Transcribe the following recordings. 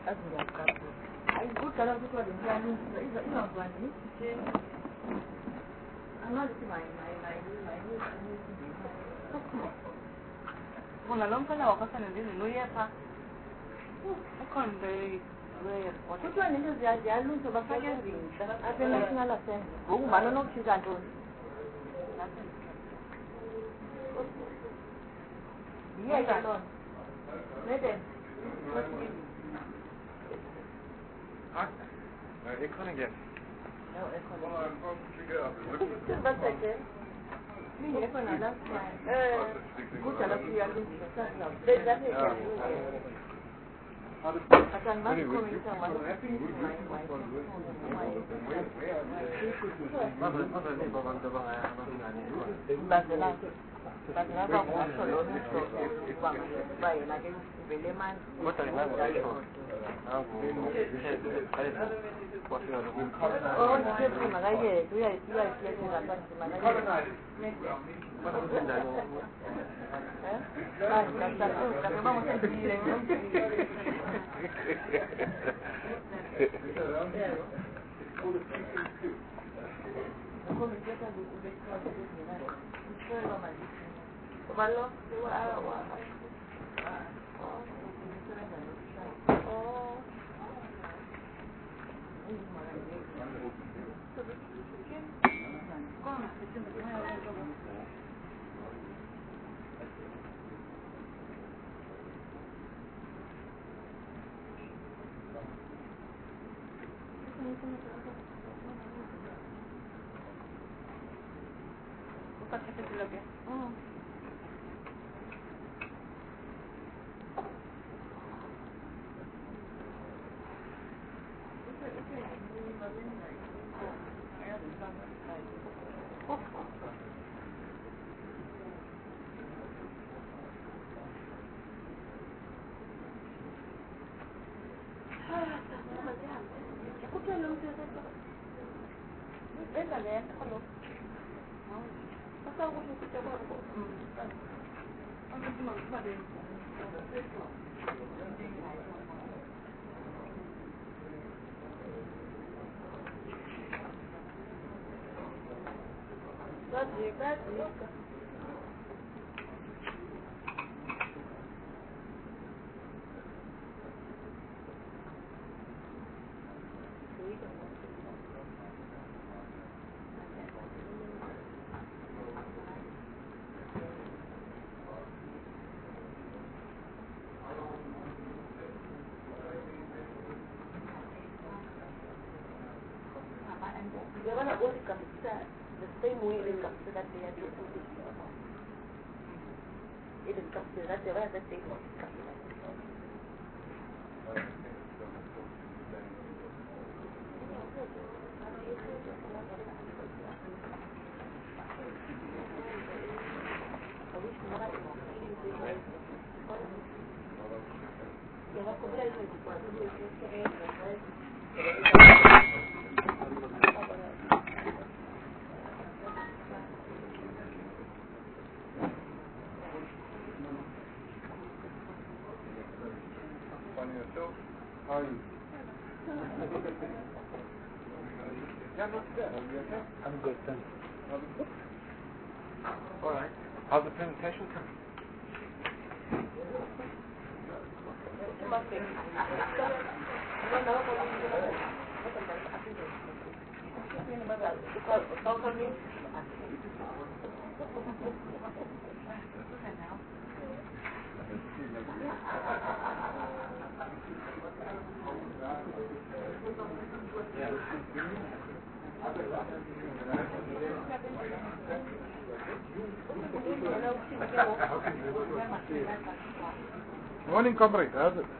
Bueno, la lonja la bajas en el día, no ya está. Con de Which one is it? They are losing the fire. As a national assembly. Oh, man, no, she's at all. Yes, alone. Madam. No, Econ again. No, Econ. Well, I'm supposed to get up and look at it. But I said, me, Econ, I love my. Good, I love you. There's that. I'm good, thanks. All right. How's the presentation coming? Morning, comrade. How's it?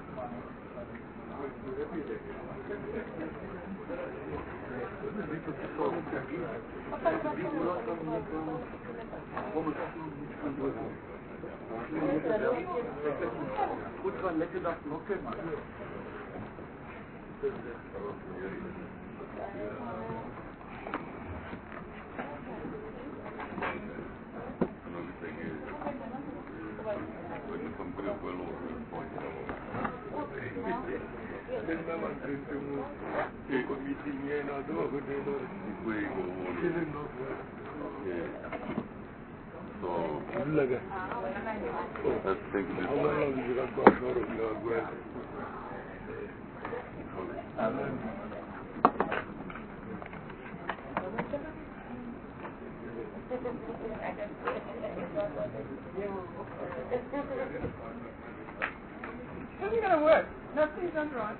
How's it gonna work? Nothing's done wrong.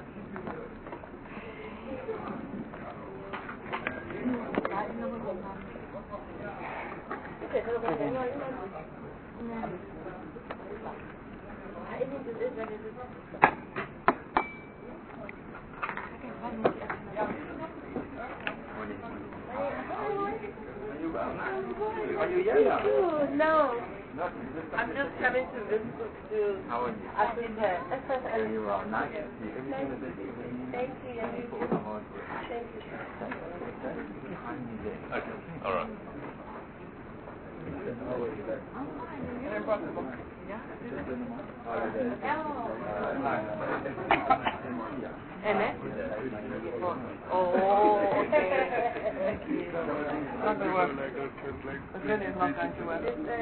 Are you young? No. No, I'm just coming to visit How are you? Africa. You are nice. Everything is Thank you. Thank you. Okay. All right. And then? Oh, okay. It's not going to work. It's really not going to work.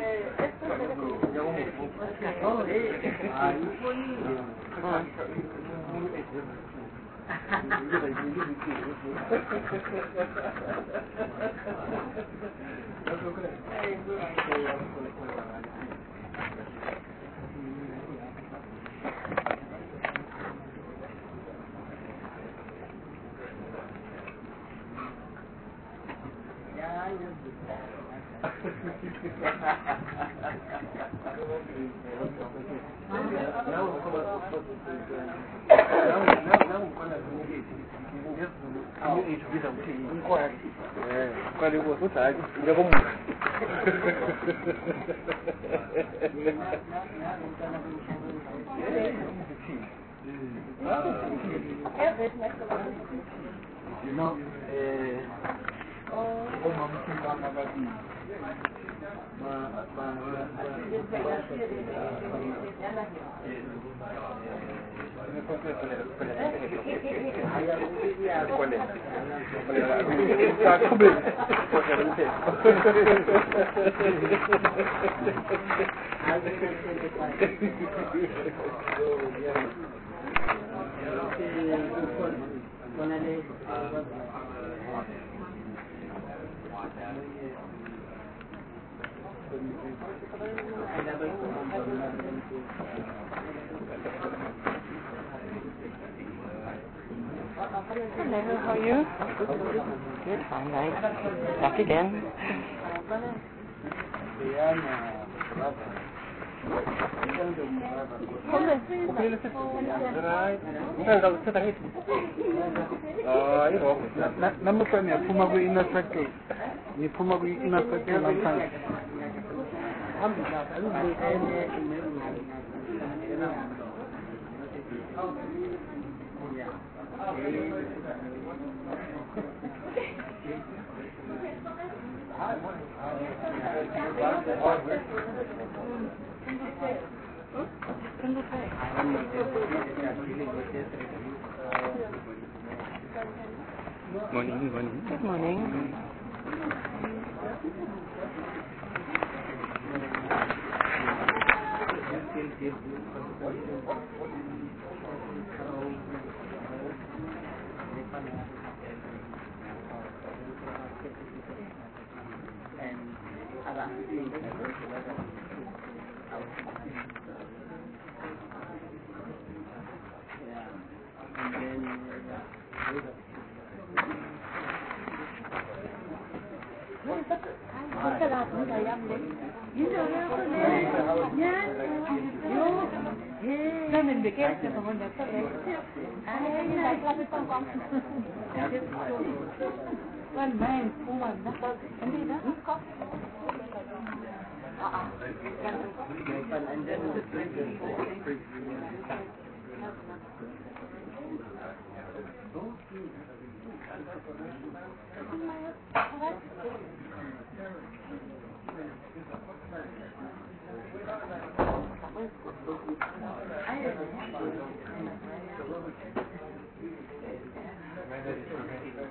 You know, Hello, how are you? Good, fine, thanks. Back again. number one, Puma inner circle. You Puma inner circle. Morning. Good morning. Mình bị kẹt cho con đẹp thật đấy. Này là cái con. Con mày cũng mà nó có cái gì đó có.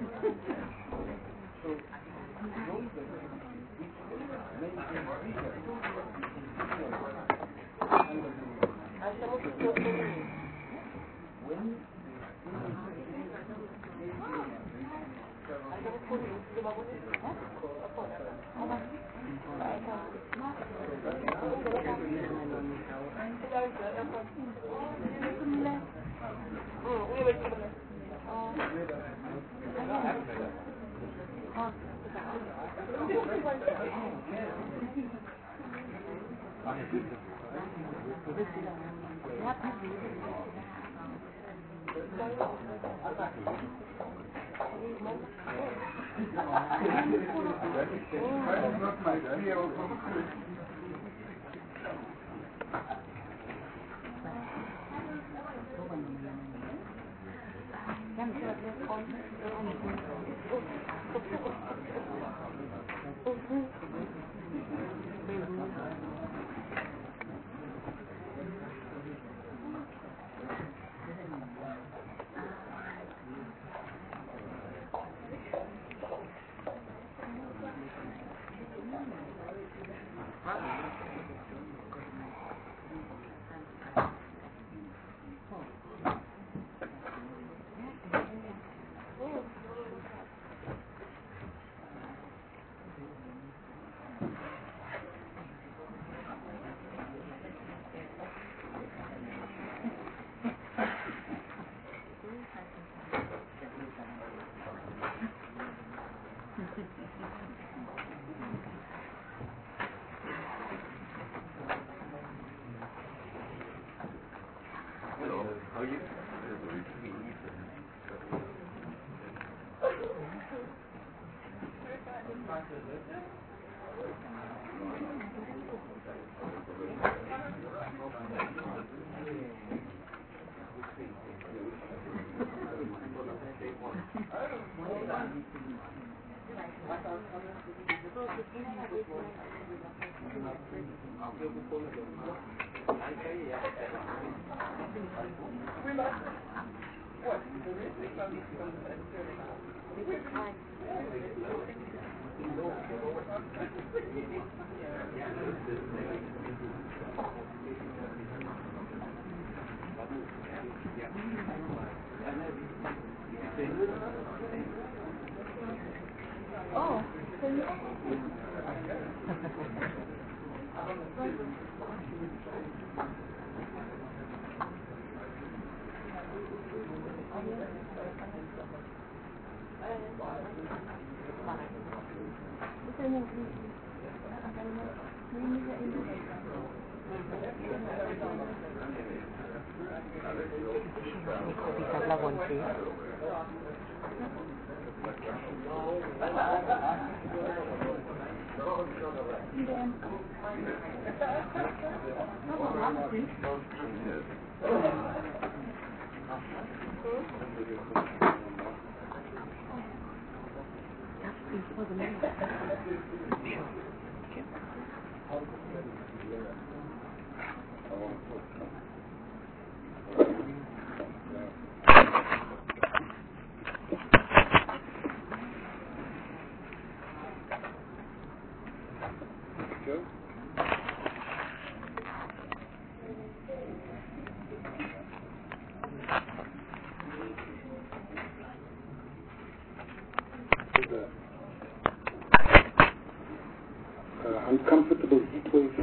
Uncomfortable heat wave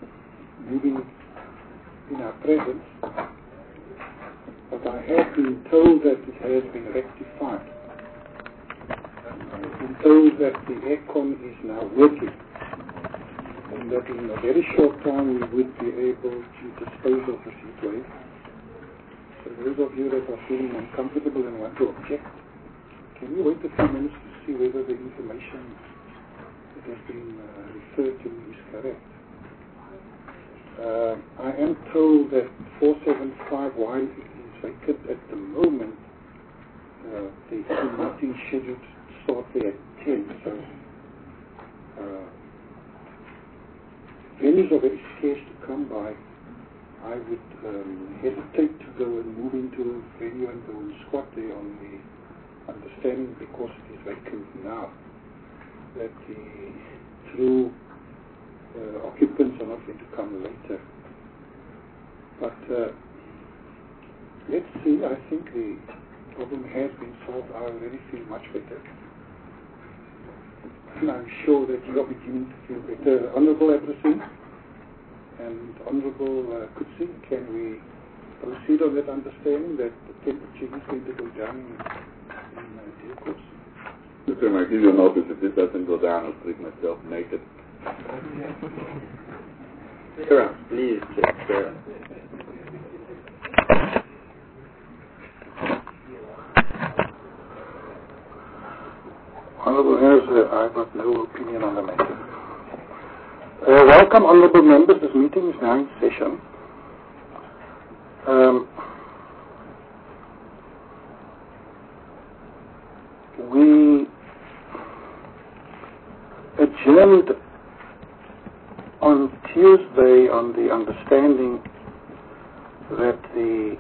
moving in our presence, but I have been told that it has been rectified. I've been told that the aircon is now working, and that in a very short time we would be able to dispose of the heat wave. So those of you that are feeling uncomfortable and want to object, can you wait a few minutes to see whether the information that has been referred to is correct? I am told that 475, while it is vacant at the moment, the meeting scheduled to start there at 10. So venues are very scarce to come by. I would hesitate to go and move into a venue and go and squat there on the understanding, because it is vacant now, that the true occupants are not going to come later. But let's see. I think the problem has been solved. I already feel much better. And I'm sure that you are beginning to feel better. Honourable Addressee and Honourable Kutsi, can we proceed on that understanding that the temperature is going to go down in due course? Mr. Chairman, I give you notice if this doesn't go down, I'll strip myself naked. Sarah, please check, Sarah. Honourable Members, I have got no opinion on the matter. Welcome, Honourable Members. This meeting is now in session. We adjourned on Tuesday on the understanding that the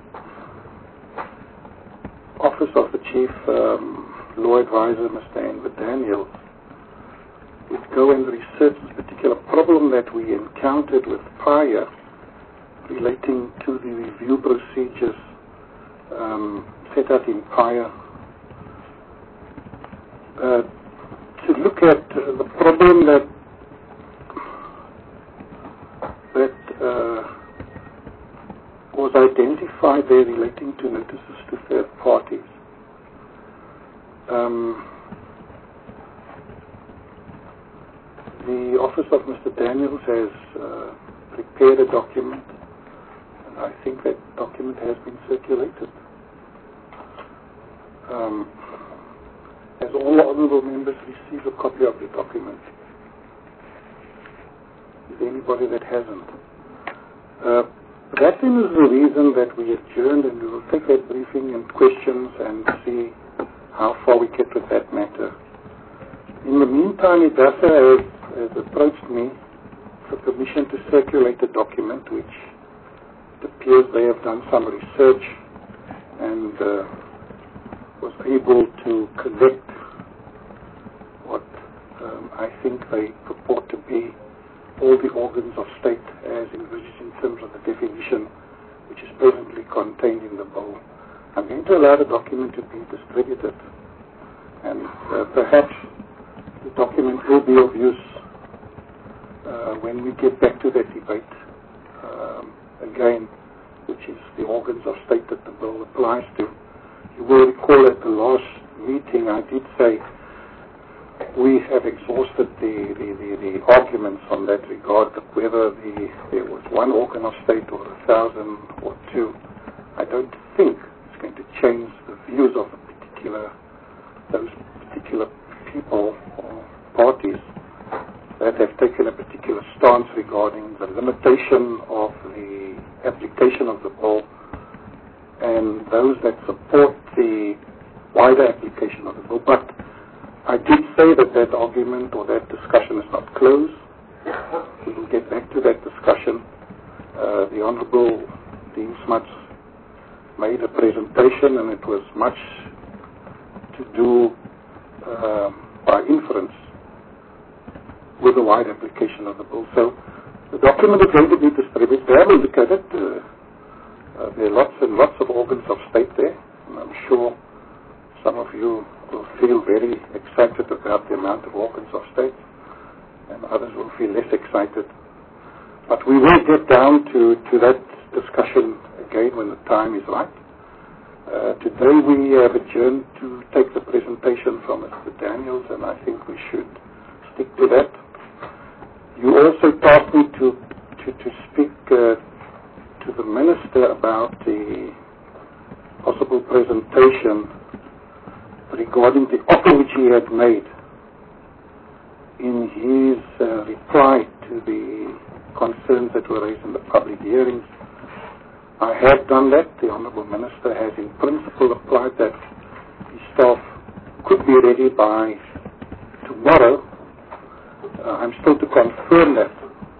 Office of the Chief Law Advisor, Mr. Enver Daniels, would go and research this particular problem that we encountered with PAIA relating to the review procedures set out in PAIA, to look at the problem that was identified there relating to notices to third parties. The Office of Mr. Daniels has prepared a document, and I think that document has been circulated. Has all honourable members received a copy of the document? Is there anybody that hasn't? That then is the reason that we adjourned, and we will take that briefing and questions and see how far we get with that matter. In the meantime, IDASA has approached me for permission to circulate the document, which it appears they have done some research and was able to collect what I think they purport to be all the organs of state as envisaged in terms of the definition which is presently contained in the bill. I'm going to allow the document to be distributed, and perhaps the document will be of use when we get back to that debate again, which is the organs of state that the bill applies to. You will recall at the last meeting I did say we have exhausted the arguments on that regard, whether there was one organ of state or 1,000 or two. I don't think it's going to change the views of those particular people or parties that have taken a particular stance regarding the limitation of the application of the bill, and those that support the wider application of the bill. But I did say that argument or that discussion is not closed. We will get back to that discussion. The Honourable Dean Smuts made a presentation, and it was much to do by inference with the wide application of the bill. So the document is going to be distributed. Have a look at it. There are lots and lots of organs of state there, and I'm sure some of you will feel very excited about the amount of organs of state, and others will feel less excited. But we will get down to that discussion again when the time is right. Today we have adjourned to take the presentation from Mr. Daniels, and I think we should stick to that. You also asked me to speak to the Minister about the possible presentation regarding the offer which he had made in his reply to the concerns that were raised in the public hearings. I have done that. The Honourable Minister has in principle applied that his staff could be ready by tomorrow. I'm still to confirm that.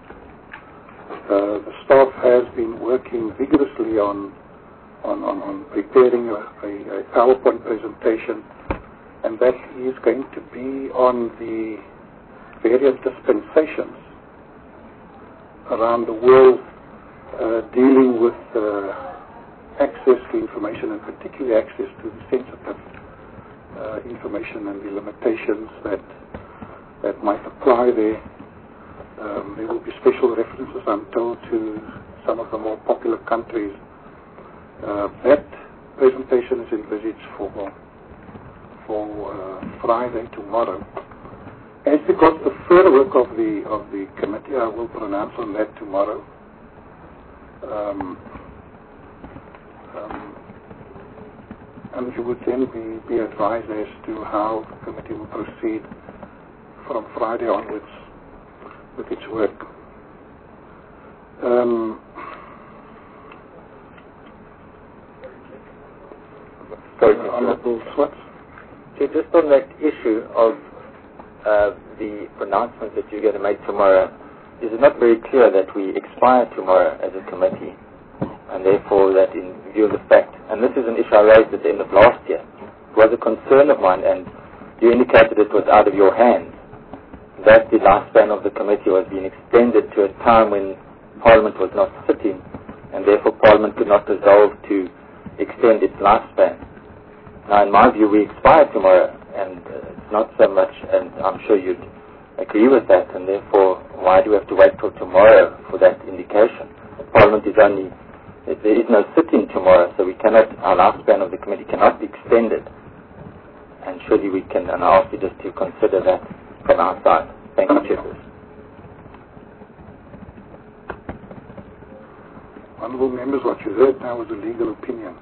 The staff has been working vigorously on preparing a PowerPoint presentation and that is going to be on the various dispensations around the world dealing with access to information, and particularly access to the sensitive information and the limitations that might apply there. There will be special references, I'm told, to some of the more popular countries. That presentation is envisaged for Friday, tomorrow. As regards the further work of the committee, I will pronounce on that tomorrow. And you would then be advised as to how the committee will proceed from Friday onwards with its work. Honourable Swartz. Just on that issue of the pronouncement that you're going to make tomorrow, is it not very clear that we expire tomorrow as a committee, and therefore that in view of the fact, and this is an issue I raised at the end of last year, it was a concern of mine, and you indicated it was out of your hands, that the lifespan of the committee was being extended to a time when Parliament was not sitting, and therefore Parliament could not resolve to extend its lifespan. Now, in my view, we expire tomorrow, and it's not so much, and I'm sure you'd agree with that, and therefore, why do we have to wait till tomorrow for that indication? Parliament is only, there is no sitting tomorrow, so we cannot, our lifespan of the committee cannot be extended, and surely we can, and I ask you just to consider that from our side. Thank you, Chairperson. Honourable members, what you heard now was a legal opinion.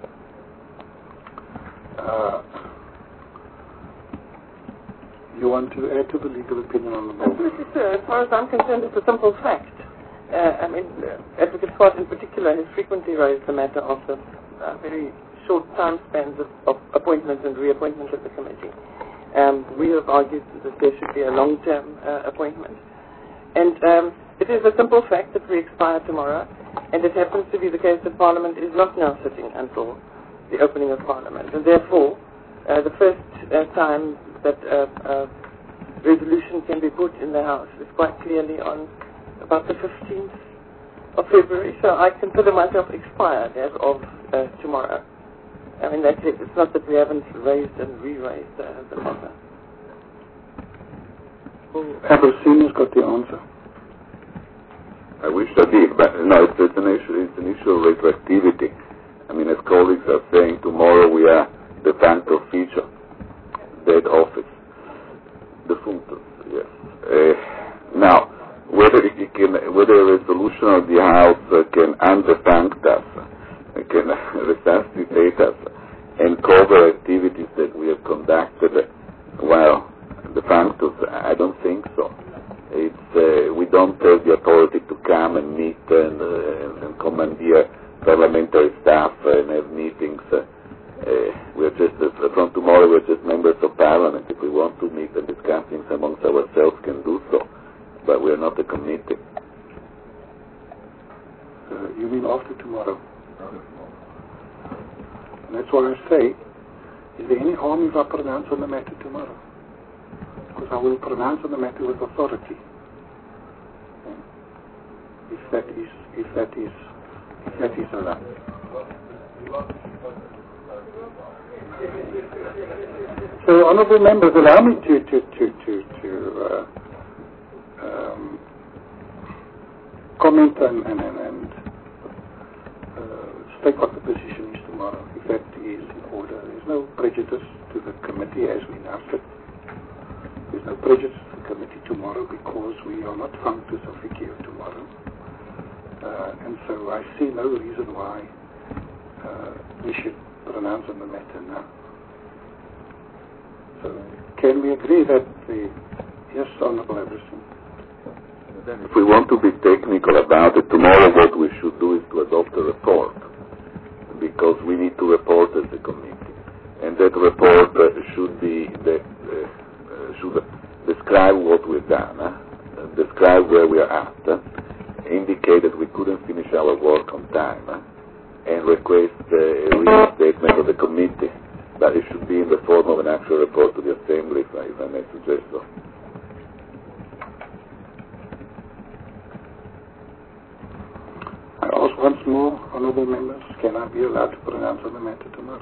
You want to add to the legal opinion on the matter? Absolutely, sir. As far as I'm concerned, it's a simple fact. Advocate Swart in particular has frequently raised the matter of the very short time spans of appointments and reappointments of the committee. We have argued that there should be a long-term appointment. And it is a simple fact that we expire tomorrow, and it happens to be the case that Parliament is not now sitting until the opening of Parliament. And therefore, the first time that resolution can be put in the House is quite clearly on about the 15th of February, so I consider myself expired as of tomorrow. I mean, that's it. It's not that we haven't raised and re-raised the matter. Aberdeen's got the answer. I wish I did, but no, it's an issue of retroactivity. I mean, as colleagues are saying, tomorrow we are de facto feature, dead office, defunctus, yes. Now, whether a resolution of the House can undefunct us, can resuscitate us, and cover activities that we have conducted, well, defunctus, I don't think so. We don't have the authority to come and meet and commandeer parliamentary staff and have meetings. We're just, from tomorrow, we're just members of Parliament. If we want to meet and discuss things amongst ourselves, can do so. But we're not a committee. You mean after tomorrow? And that's why I say, is there any harm if I pronounce on the matter tomorrow? Because I will pronounce on the matter with authority. If that is allowed. So, honourable members, allow me to comment and state what the position is tomorrow. If that is in order, there's no prejudice to the committee as we now sit. There's no prejudice to the committee tomorrow because we are not functus officio tomorrow. And so I see no reason why we should pronounce on the matter now. So can we agree that yes, Honourable Everson? If we want to be technical about it, tomorrow what we should do is to adopt a report, because we need to report as a committee, and that report should describe what we've done, describe where we are at, indicate that we couldn't finish our work on time, and request a reinstatement of the committee. But it should be in the form of an actual report to the Assembly, if I may suggest so. I ask once more, honourable members, can I be allowed to pronounce on the matter tomorrow?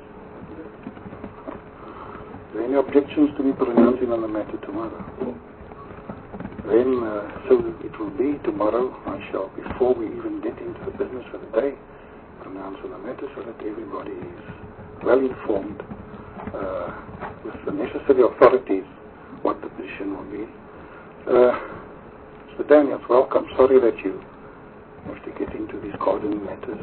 Are there any objections to me pronouncing on the matter tomorrow? Then, so it will be tomorrow. I shall, before we even get into the business of the day, pronounce on the matter so that everybody is well informed with the necessary authorities what the position will be. Mr. Daniels, welcome. Sorry that you have to get into these garden matters.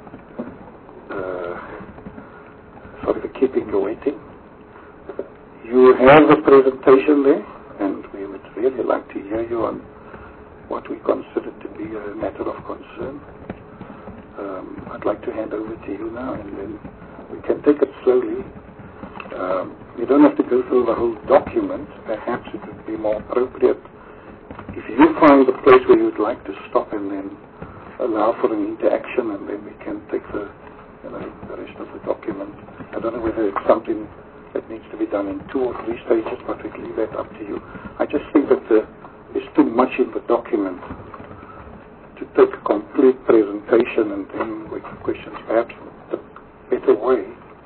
Sorry for keeping you waiting. You have the presentation there, and we would really like to hear you on what we consider to be a matter of concern. I'd like to hand over to you now, and then we can take it slowly. You don't have to go through the whole document. Perhaps it would be more appropriate if you find a place where you'd like to stop and then allow for an interaction, and then we can take the rest of the document. I don't know whether it's something that needs to be done in 2 or 3 stages, but we'll leave that up to you. I just think that there's too much in the document to take a complete presentation and then wait for questions. Perhaps the better way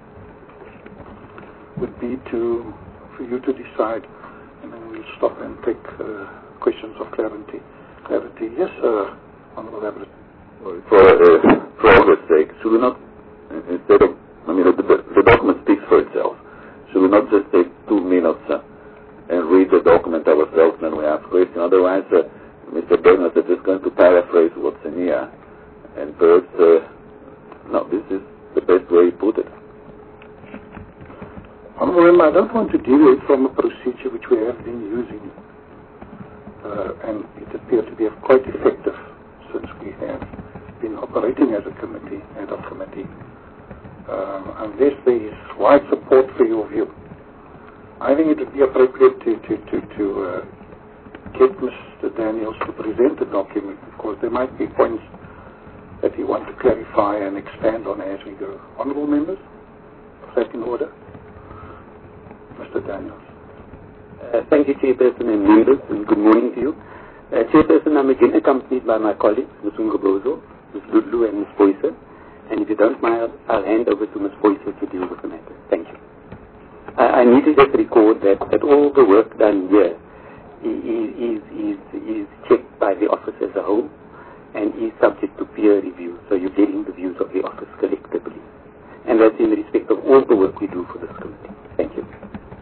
would be for you to decide, and then we'll stop and take questions of clarity. Yes, Honourable Everett. For progress' sake, should we not, instead of, the document speaks for itself. Should we not just take 2 minutes and read the document ourselves, and then we ask questions? Otherwise, Mr. Bernard is just going to paraphrase what's in here, and perhaps, no, this is the best way he put it. Honourable Member, I don't want to deviate from a procedure which we have been using, and it appears to be quite effective since we have been operating as a committee, ad hoc committee. Unless there is wide support for your view, I think it would be appropriate to get Mr. Daniels to present the document, because there might be points that he wants to clarify and expand on as we go. Honourable members, is that in order? Mr. Daniels. Thank you, Chairperson and members, and good morning to you. Chairperson, I'm again accompanied by my colleagues, Ms. Ungobozo, Ms. Ludlu, and Ms. Poyser. And if you don't mind, I'll hand over to Ms. Poyser to deal with the matter. Thank you. I need to just record that all the work done here is checked by the office as a whole and is subject to peer review. So you're getting the views of the office collectively. And that's in respect of all the work we do for this committee. Thank you.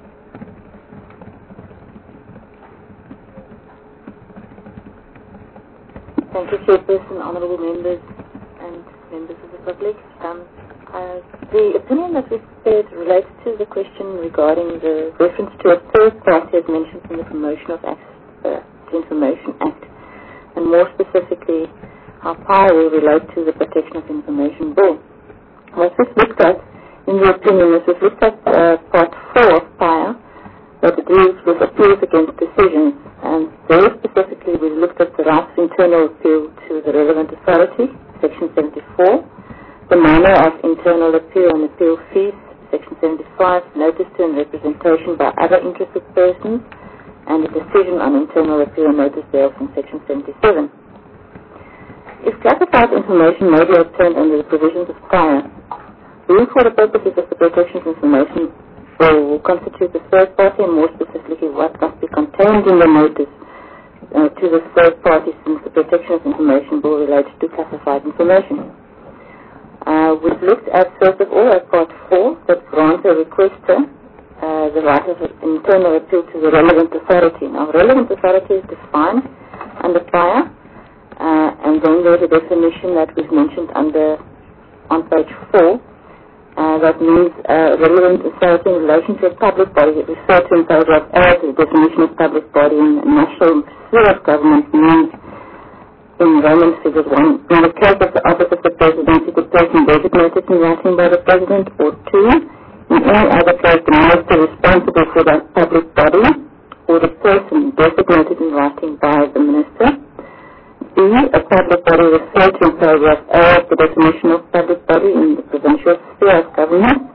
Thank you, Chairperson, Honourable members and members of the public. The opinion that we've prepared relates to the question regarding the reference to a third party as mentioned in the Promotion of Access to Information Act, and more specifically how PIA will relate to the Protection of Information Bill. What we've looked at in the opinion is we've looked at Part 4 of PIA that deals with appeals against decisions, and very specifically we looked at the right of internal appeal to the relevant authority, Section 74, the manner of internal appeal and appeal fees, Section 75, notice to and representation by other interested persons, and a decision on internal appeal and notice thereof in Section 77. If classified information may be obtained under the provisions of PIA, we, for the purposes of the Protection of Information Bill, will constitute the third party, and more specifically what must be contained in the notice to the third party, since the Protection of Information Bill relates to classified information. We've looked at, first of all, at Part 4, that grants a requester the right of internal appeal to the relevant authority. Now, relevant authority is defined under PIA, and then there's a definition that was mentioned on page 4. That means relevant authority in relation to a public body. It referred to in paragraph A, the definition of public body in national sphere of government means in Roman figures 1. In the case of the office of the presidency, the person designated in writing by the president, or 2, in any other case, the minister responsible for that public body, or the person designated in writing by the minister. B, a public body referred to in paragraph A of the definition of public body in the provincial sphere of government.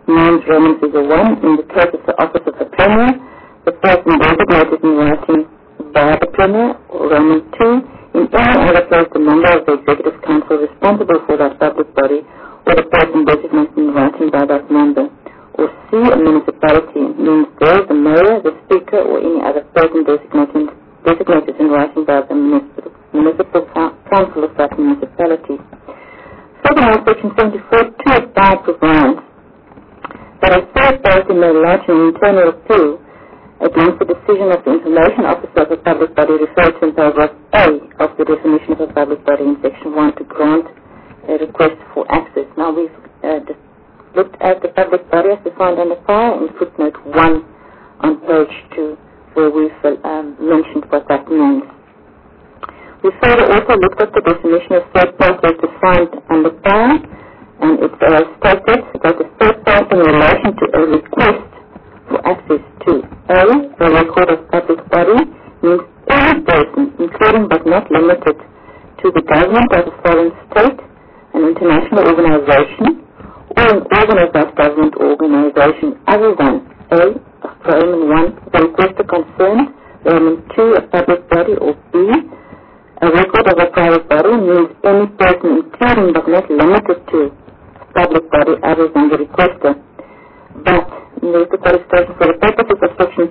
means Roman figure 1. In the case of the office of the Premier, the person designated in writing by the Premier, or Roman 2. In any other case, the member of the Executive Council responsible for that public body, or the person designated in writing by that member. Or C, a municipality, means there the mayor, the speaker, or any other person designated in writing by the municipal council of that municipality. Furthermore, Section 74(2) of PAR provides that a third party may lodge an internal appeal against the decision of the information officer of a public body referred to in paragraph A of the definition of a public body in Section 1 to grant a request for access. Now we've looked at the public body as defined under PAR in footnote 1 on page 2, where we've mentioned what that means. We further also looked at the definition of third party as defined under PAR, and it stated that a third party in relation to a request for access to A, the record of public body, means any person, including but not limited to the government of a foreign state, an international organization, or an organ of that government or organization other than A, Roman 1, the requester concerned, Roman 2, a public body, or B, a record of a private body, means any person, including but not limited to a public body other than the requester. But, there's the qualification for the purposes of Section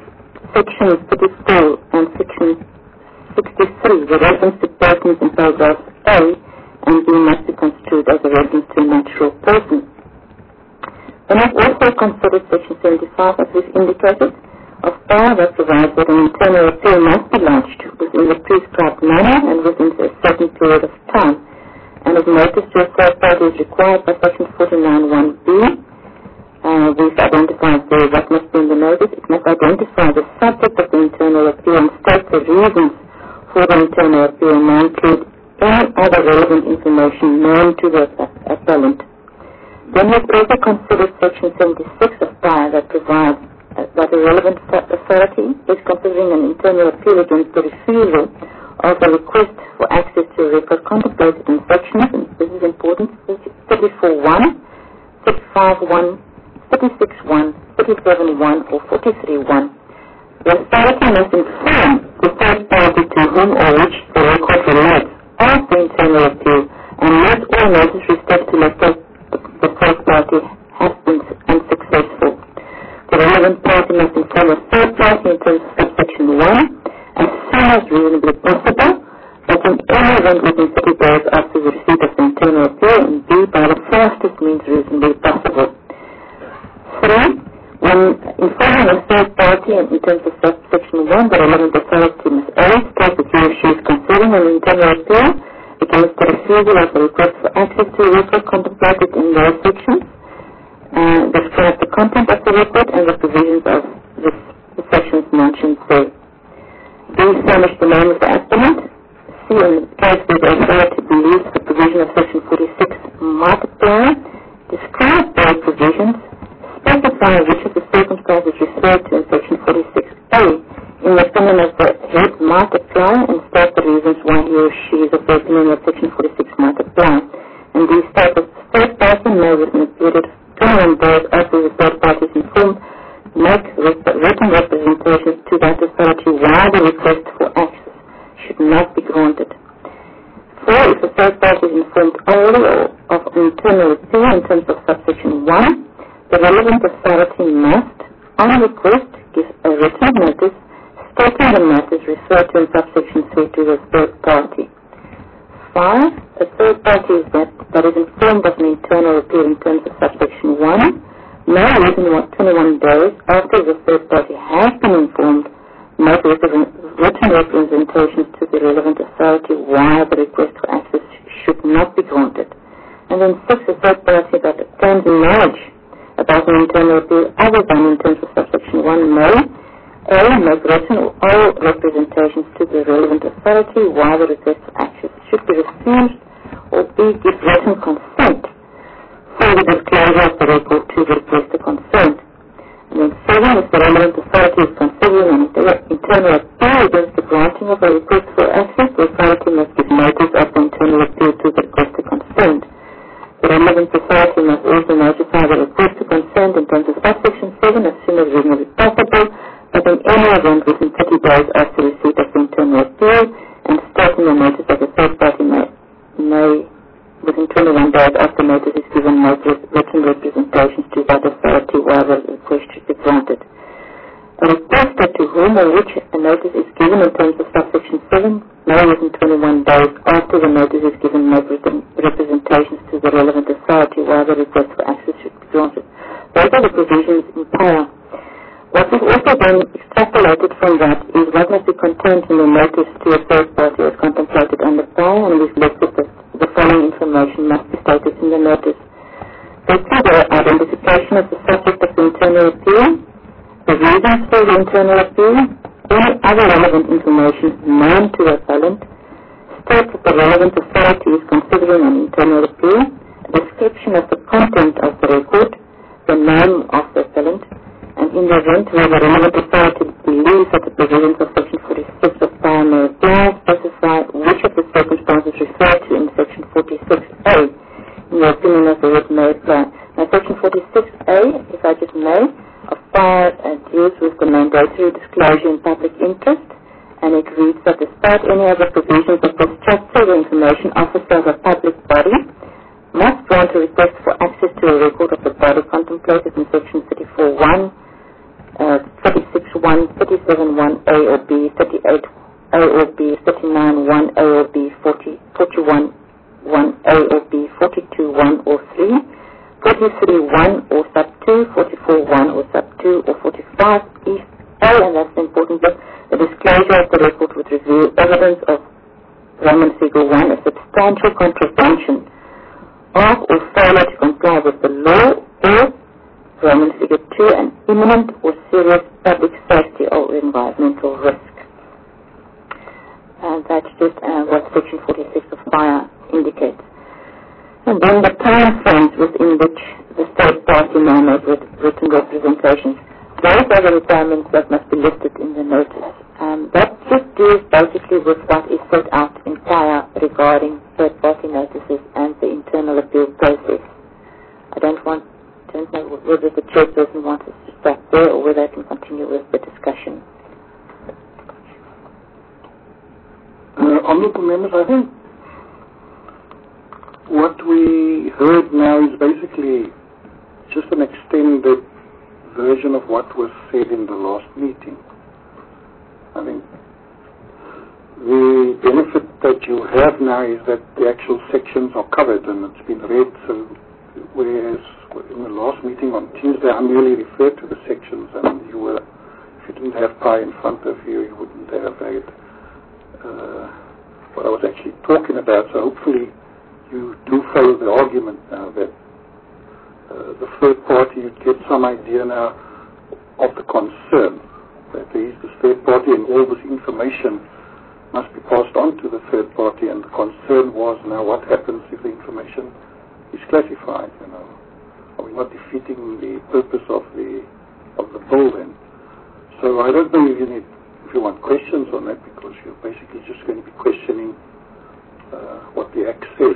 34 and Section 63, the reference to persons in paragraph A and B must be construed as a reference to a natural person. Then I've also considered Section 75, as we've indicated, of PAR that provides that an internal appeal must be lodged within the prescribed manner and within a certain period of time. And as notice to a third party is required by Section 49(1)(b), we've identified there what must be in the notice. It must identify the subject of the internal appeal and state the reasons for the internal appeal and may include any other relevant information known to the appellant. Then we've also considered Section 76 of PAR that provides that a relevant authority is considering an internal appeal against the refusal of a request for access to a record contemplated in sections, and this is important, 34(1), 35(1), 36(1), 37(1), or 43(1). The authority must inform the third party to whom or which the record relates of the internal appeal and not all necessary steps to let the third party has been unsuccessful. The relevant party must inform a third party in terms of subsection 1 as soon as reasonably possible, but in any event within 30 days after the receipt of the internal appeal, and B, by the fastest means reasonably possible. 3. When informing a third party in terms of subsection 1, the relevant authority must always state that he or she is considering an internal appeal against the refusal of the request for access to a record contemplated in those sections, describe the content of the record and the provisions of the sections mentioned there. B, furnish the name of the appellant. C, in the case where the authority believes the provision of Section 46 might apply, describe those provisions, specify which of the circumstances referred to in Section 46A in the opinion of the head might apply, and state the reasons why he or she is of the opinion that Section 46 might apply. And these state that the third party may, within a period of 21 days after the third party is informed, make written representations to that authority why the request for access should not be granted. 4. If the third party is informed only of an internal appeal in terms of subsection 1, the relevant authority must, on request, give a written notice stating the matters referred to in subsection 3 to the third party. 5. A third party that is informed of an internal appeal in terms of subsection 1 may, within 21 days after the third party has been informed, make written representations to the relevant authority why the request for access should not be granted. And then 6. A third party that obtains knowledge about an internal appeal other than in terms of subsection 1 may A, make written or oral representations to the relevant authority why the request for access should be refused, or B, give written consent for the disclosure of the record to the requester concerned. And then 7, if the relevant authority is considering an internal appeal against the granting of a request for access, the authority must give notice of the internal appeal to the requester concerned. The relevant authority must also notify the requester concerned and terms of subsection 7 as soon as reasonably possible, but in any event within 30 days after receipt of the internal appeal, and stating the notice of the third party may within 21 days after notice is given, make written representations to that authority while the request should be granted. A requester to whom or which a notice is given in terms of subsection 7 may within 21 days after the notice is given make written representations to the relevant authority while the request for access should be granted. Those are the provisions in power. What is also then extrapolated from that is what must be contained in the notice to a third party as contemplated under power, and we've listed the following information must be stated in the notice. Firstly, the identification of the subject of the internal appeal, the reasons for the internal appeal, any other relevant information known to the appellant, state that the relevant authority is considering an internal appeal, a description of the content of the record, the name of the appellant, and in the event where the relevant authority believes that the provisions of Section 46 of power may apply, specify which of the circumstances referred to in Section 46A in the opinion of the writ may apply. Now, Section 46A, if I just may, of power deals with the mandatory disclosure in public interest, and it reads that despite any other provisions of this chapter, the information officer of a public body must grant a request for access to a record of the body contemplated in Section 34.1, 36.1, 37.1a or b, 38a or b, 39.1a or b, 41.1a or b, 42.1 or 3, 43.1 or sub 2, 44.1 or sub 2, or 45a, and that's the important bit. The disclosure of the record would reveal evidence of Roman figure 1, a substantial contravention of or failure to comply with the law, or Roman figure 2, an imminent or serious public safety or environmental risk. And that's just what Section 46 of fire indicates. And then the time frames within which the third party may make written representations. Those are the requirements that must be listed in the notice. That just deals basically with what is set out in fire regarding third party notices and the internal appeal process. I don't know whether the chairperson wants us to stop there or whether I can continue with the discussion. Honourable members, I think what we heard now is basically just an extended version of what was said in the last meeting. I think the benefit that you have now is that the actual sections are covered and it's been read, so whereas in the last meeting on Tuesday I merely referred to the sections, and if you didn't have PI in front of you, you wouldn't have had what I was actually talking about. So hopefully you do follow the argument now that the third party, you get some idea now of the concern, that there is this third party and all this information must be passed on to the third party, and the concern was now what happens if the information is classified, you know. Are we not defeating the purpose of the bill then? So I don't know if you want questions on that, because you're basically just going to be questioning what the Act says.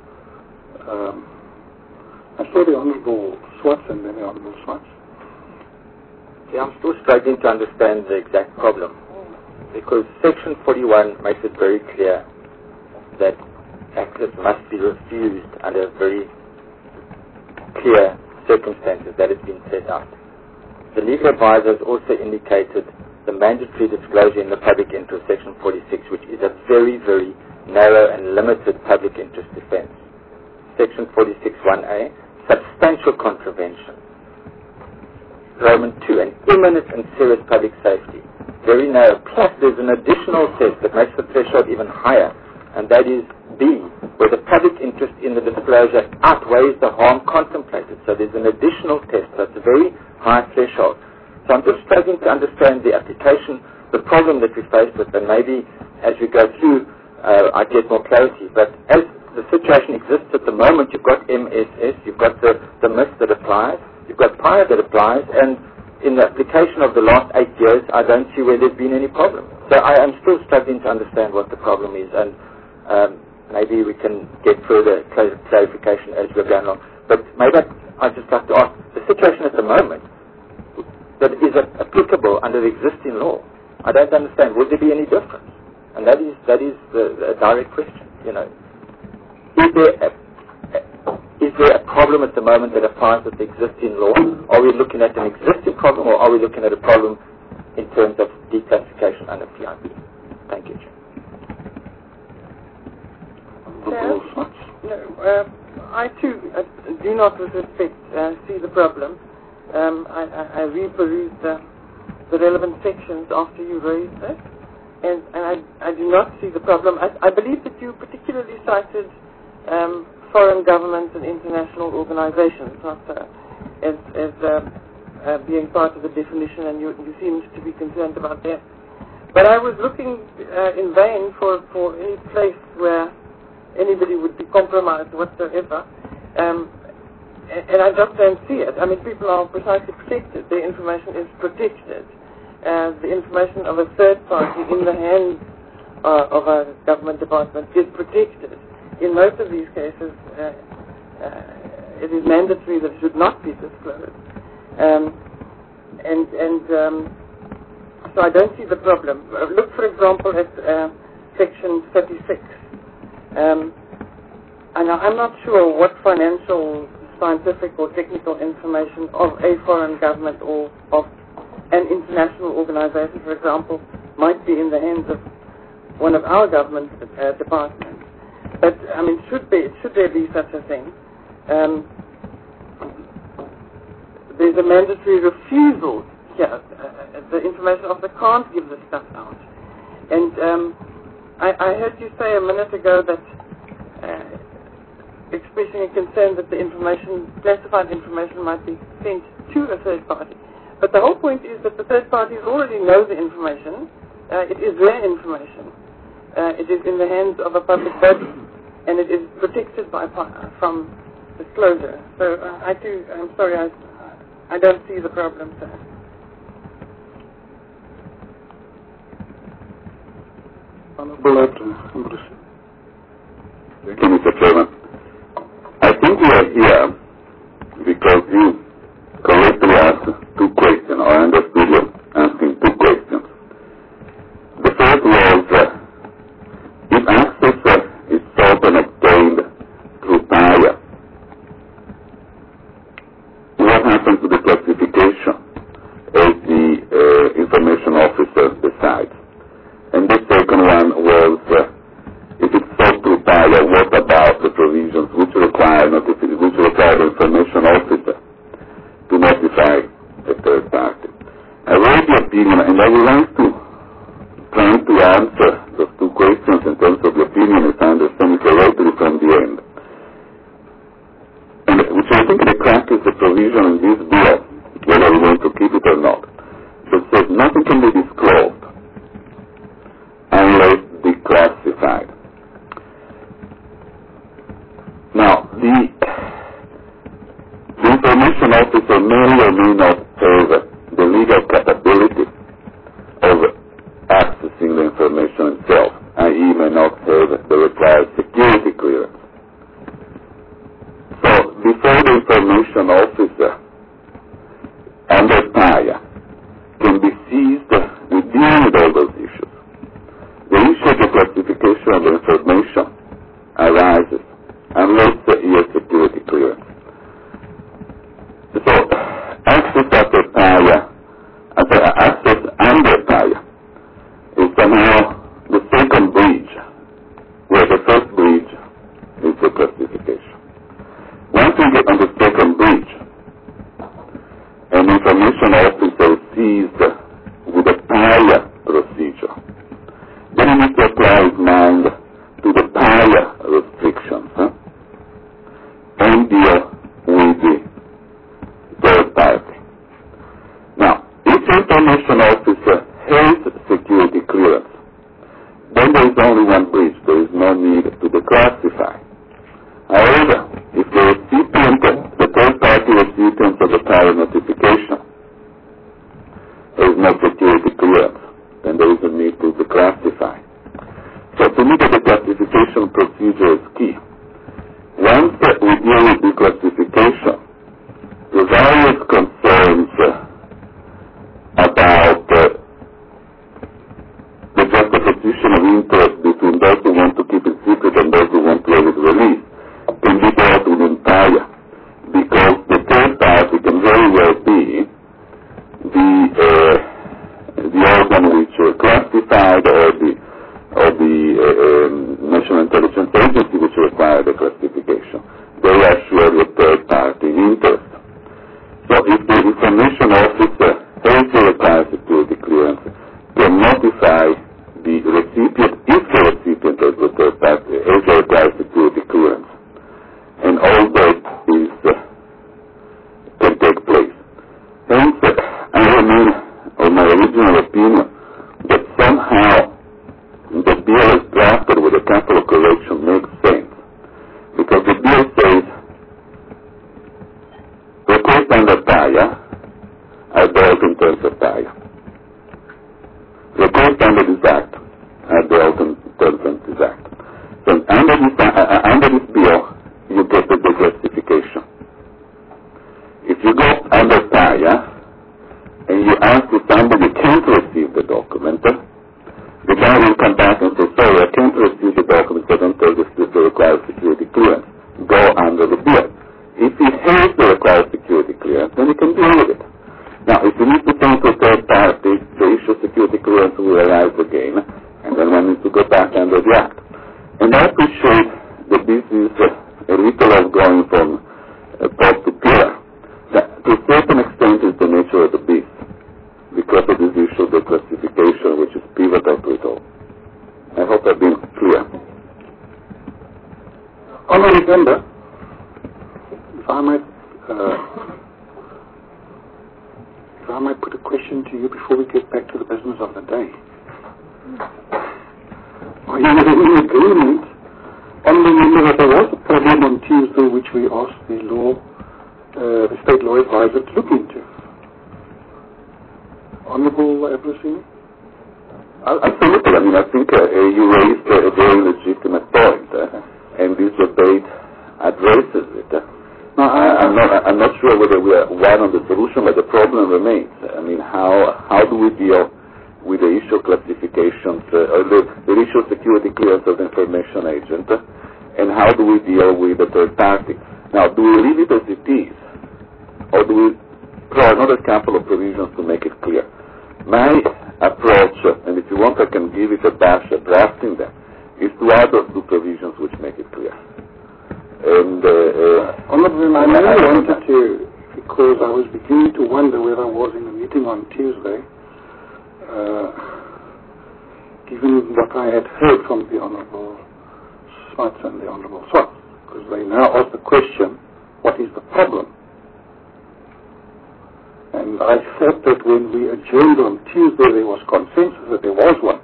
I saw the Honourable Swartz and then the Honourable Swartz. Yeah, I'm still struggling to understand the exact problem, because Section 41 makes it very clear that access must be refused under very clear circumstances that has been set out. The legal advisor has also indicated the mandatory disclosure in the public interest, Section 46, which is a very, very narrow and limited public interest defense. Section 46.1a, substantial contravention. Roman 2, an imminent and serious public safety. Very narrow. Plus, there's an additional test that makes the threshold even higher, and that is B, where the public interest in the disclosure outweighs the harm contemplated. So there's an additional test. That's a very high threshold. So I'm just struggling to understand the application, the problem that we face with, and maybe as we go through, I get more clarity. But as the situation exists at the moment, you've got MSS, you've got the MIS that applies, you've got PIA that applies, and in the application of the last 8 years, I don't see where there's been any problem. So I am still struggling to understand what the problem is, and maybe we can get further clarification as we're going along. But maybe I'd just like to ask, the situation at the moment, that is applicable under the existing law, I don't understand. Would there be any difference? And that is the direct question. Is there a problem at the moment that applies with the existing law? Are we looking at an existing problem, or are we looking at a problem in terms of declassification under PIB? Thank you. I too do not, with respect, see the problem. I reperused the relevant sections after you raised it, and I do not see the problem. I believe that you particularly cited foreign governments and international organizations, not as being part of the definition, and you seemed to be concerned about that. But I was looking in vain for any place where anybody would be compromised whatsoever, and I just don't see it. I mean, people are precisely protected. Their information is protected. The information of a third party in the hands of a government department is protected. In most of these cases, it is mandatory that it should not be disclosed. So I don't see the problem. Look, for example, at Section 36. And I'm not sure what financial, scientific, or technical information of a foreign government or of an international organization, for example, might be in the hands of one of our government departments. But, I mean, should there be such a thing, there's a mandatory refusal here. The information officer can't give this stuff out. And I heard you say a minute ago that expressing a concern that the information, classified information, might be sent to a third party. But the whole point is that the third parties already know the information. It is their information. It is in the hands of a public body, and it is protected from disclosure. So I'm sorry, I don't see the problem there. Thank you, Mr. Chairman. I think we are here because you correctly asked two questions. I understood you asking two questions. The first was, if access is sought and obtained through PIA, what happens to the classification as the information officer decides? And the second one was, if it's sought through PIA, what about the provisions which require the information officer to notify a third party? I read the opinion, and I would like to try to answer those two questions in terms of the opinion, if I understand it correctly from the end. And which I think the crack is the provision in this bill, whether we want to keep it or not, that says nothing can be disclosed unless declassified. Now, the information officer may or may not have the legal capability of accessing the information itself, i.e. may not have the required security clearance. So, before the information officer under PIA can be seized with dealing with all those issues, the issue of the classification of the information arises unless he has security clearance. So, access after PIA, access under PIA, is somehow the second bridge, where the first bridge is the classification. Once we get on the second bridge, an information officer is seized with a PIA procedure, then he needs to apply his mind to the PIA restrictions and deal with the third party. Now, if the information officer has security clearance, then there is only one bridge. There is no need to declassify. However, if the recipient, the third party recipient of the PIA notification, there is no security clearance, then there is a need to declassify. So to me, the declassification procedure is key. Once we deal with declassification, organ which classified or the National Intelligence Agency which required the classification. They are surely a third-party interest. So if the information officer has to require security clearance, can notify the recipient if the recipient has a third-party has to require security clearance. And all that is can take place. Hence, I remain of my original opinion that somehow the bill is drafted with a capital correction makes sense. Because the bill says, request under TAIA are dealt in terms of TAIA. Request under this Act are dealt in terms of this Act. So under this bill, you get the declassification. If you go under TAIA and you ask if somebody can't receive the document, the guy will come back and say, sorry, I can't receive the document, so don't tell this to require security clearance. Go under the bill. If he has the required security clearance, then he can deal with it. Now, if you need to send to a third party, the issue of security clearance will arise again, and then one needs to go back under the Act. And I appreciate that this is a little of going from pot to pillar. That to a certain extent is the nature of the beast, because of this issue of the classification, which is pivotal to it all. I hope I've been clear. Honourable Member, if I might put a question to you before we get back to the business of the day. Are you in agreement on the member that there was a problem on Tuesday which we asked the state law advisor to look into? Honourable Abrasini? Absolutely. I mean, I think you raised a very legitimate point, and this debate addresses it. Now, I'm not sure whether we are right on the solution, but the problem remains. I mean, how do we deal with the issue of classifications, the issue of security clearance of the information agent, and how do we deal with the third party? Now, do we leave it as it is, or do we draw another couple of provisions to make it clear? My approach, and if you want I can give it a bash at drafting them, is to add those two provisions which make it clear. And Honourable, I really wanted to, because I was beginning to wonder whether I was in a meeting on Tuesday, given what I had heard from the Honourable Smuts and the Honourable Swart, because they now ask the question, what is the problem? And I thought that when we adjourned on Tuesday there was consensus that there was one.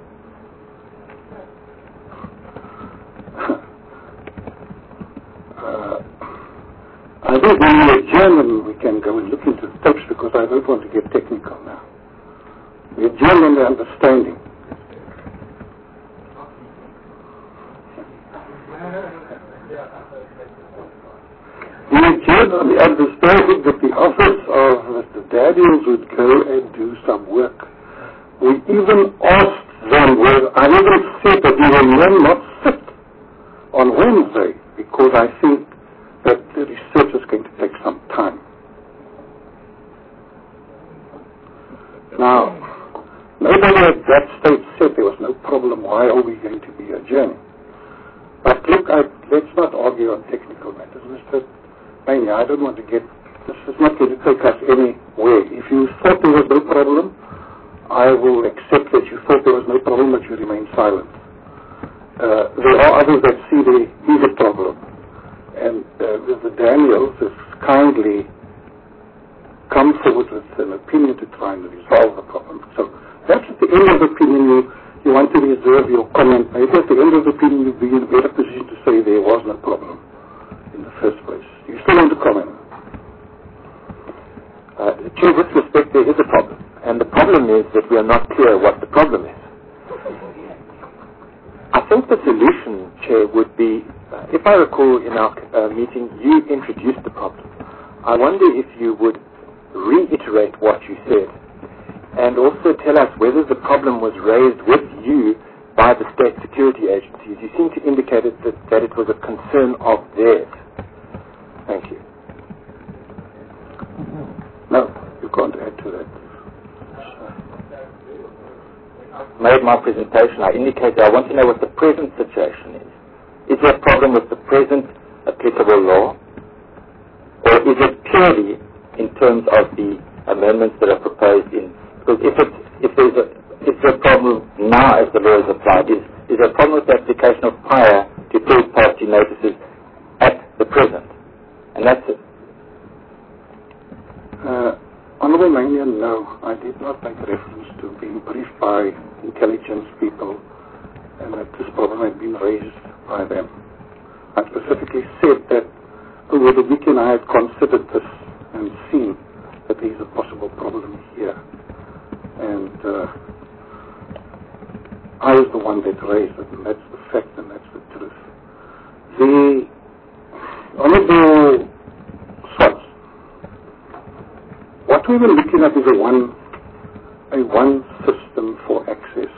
I think when we adjourn and we can go and look into the tapes because I don't want to get technical now. We adjourn on the understanding. We adjourned on the understanding that the office of Mr. Daniels would go and do some work. We even asked them, I even said that we will not sit on Wednesday because I think that the research is going to take some time. Now, nobody at that stage said there was no problem. Why are we going to be adjourning? But look, let's not argue on technical matters. Mr. Mania, I don't want to get, this is not going to take us anywhere. If you thought there was no problem, I will accept that you thought there was no problem, but you remain silent. There are others that see there is a problem. And Mr. Daniels has kindly come forward with an opinion to try and resolve the problem. So that's at the end of the opinion. You want to reserve your comment. Maybe at the end of the opinion you'll be in a better position to say there was no problem in the first place. You still want to comment? Chair, with respect, there is a problem. And the problem is that we are not clear what the problem is. I think the solution, Chair, would be, if I recall in our meeting, you introduced the problem. I wonder if you would reiterate what you said and also tell us whether the problem was raised with you by the state security agencies. You seem to indicate that it was a concern of theirs. Thank you. No, you can't add to that. made my presentation, I indicated I want to know what the present situation is. Is there a problem with the present applicable law? Or is it purely in terms of the amendments that are proposed in? Because if there's a problem now as the law is applied, is there a problem with the application of prior to third-party notices at the present? And that's it. Honourable Mannion, no, I did not make reference to being briefed by intelligence people and that this problem had been raised by them. I specifically said that over the weekend I had considered this and seen that there is a possible problem here. And I was the one that raised it, and that's the fact and that's the truth. The Honourable Swartz, what we were looking at is a one system for access.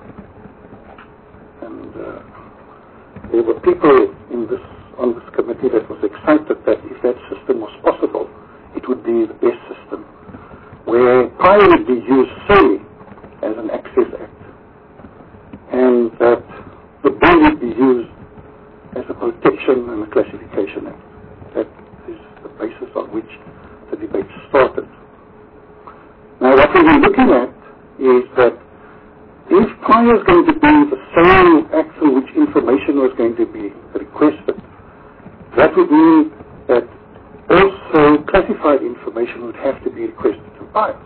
And there were people on this committee that was excited that if that system was possible, it would be the best system, where prior would be used solely as an access act, and that the bill would be used as a protection and a classification act. That is the basis on which the debate started. Now what we were looking at is that if prior is going to be the same act through which information was going to be requested, that would mean that also classified information would have to be requested to prior.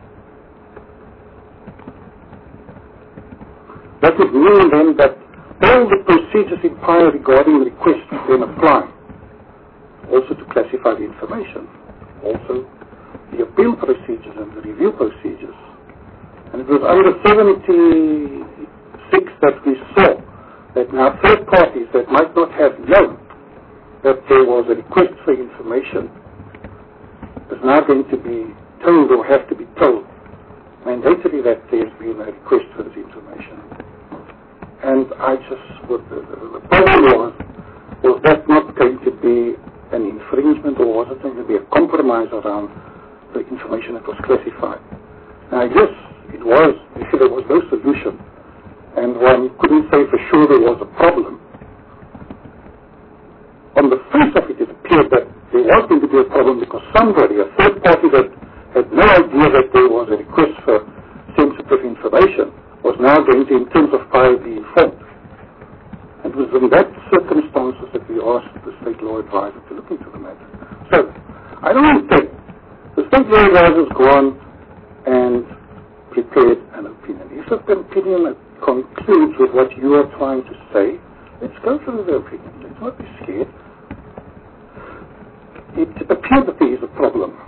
That would mean then that all the procedures in prior regarding requests would then apply also to classified information, also the appeal procedures and the review procedures. And it was under 76 that we saw that now third parties that might not have known that there was a request for information is now going to be told or have to be told mandatorily that there's been a request for this information. And the problem was that not going to be an infringement, or was it going to be a compromise around the information that was classified? Now I guess it was, there was no solution, and one couldn't say for sure there was a problem. On the face of it, it appeared that there was going to be a problem because somebody, a third party that had no idea that there was a request for sensitive information, was now going to, in terms of prior, be informed. It was in that circumstances that we asked the State Law Advisor to look into the matter. So, I don't think the State Law Advisor has gone and prepared an opinion. If the opinion concludes with what you are trying to say, let's go through the opinion. Let's not be scared. It appeared that there is a problem.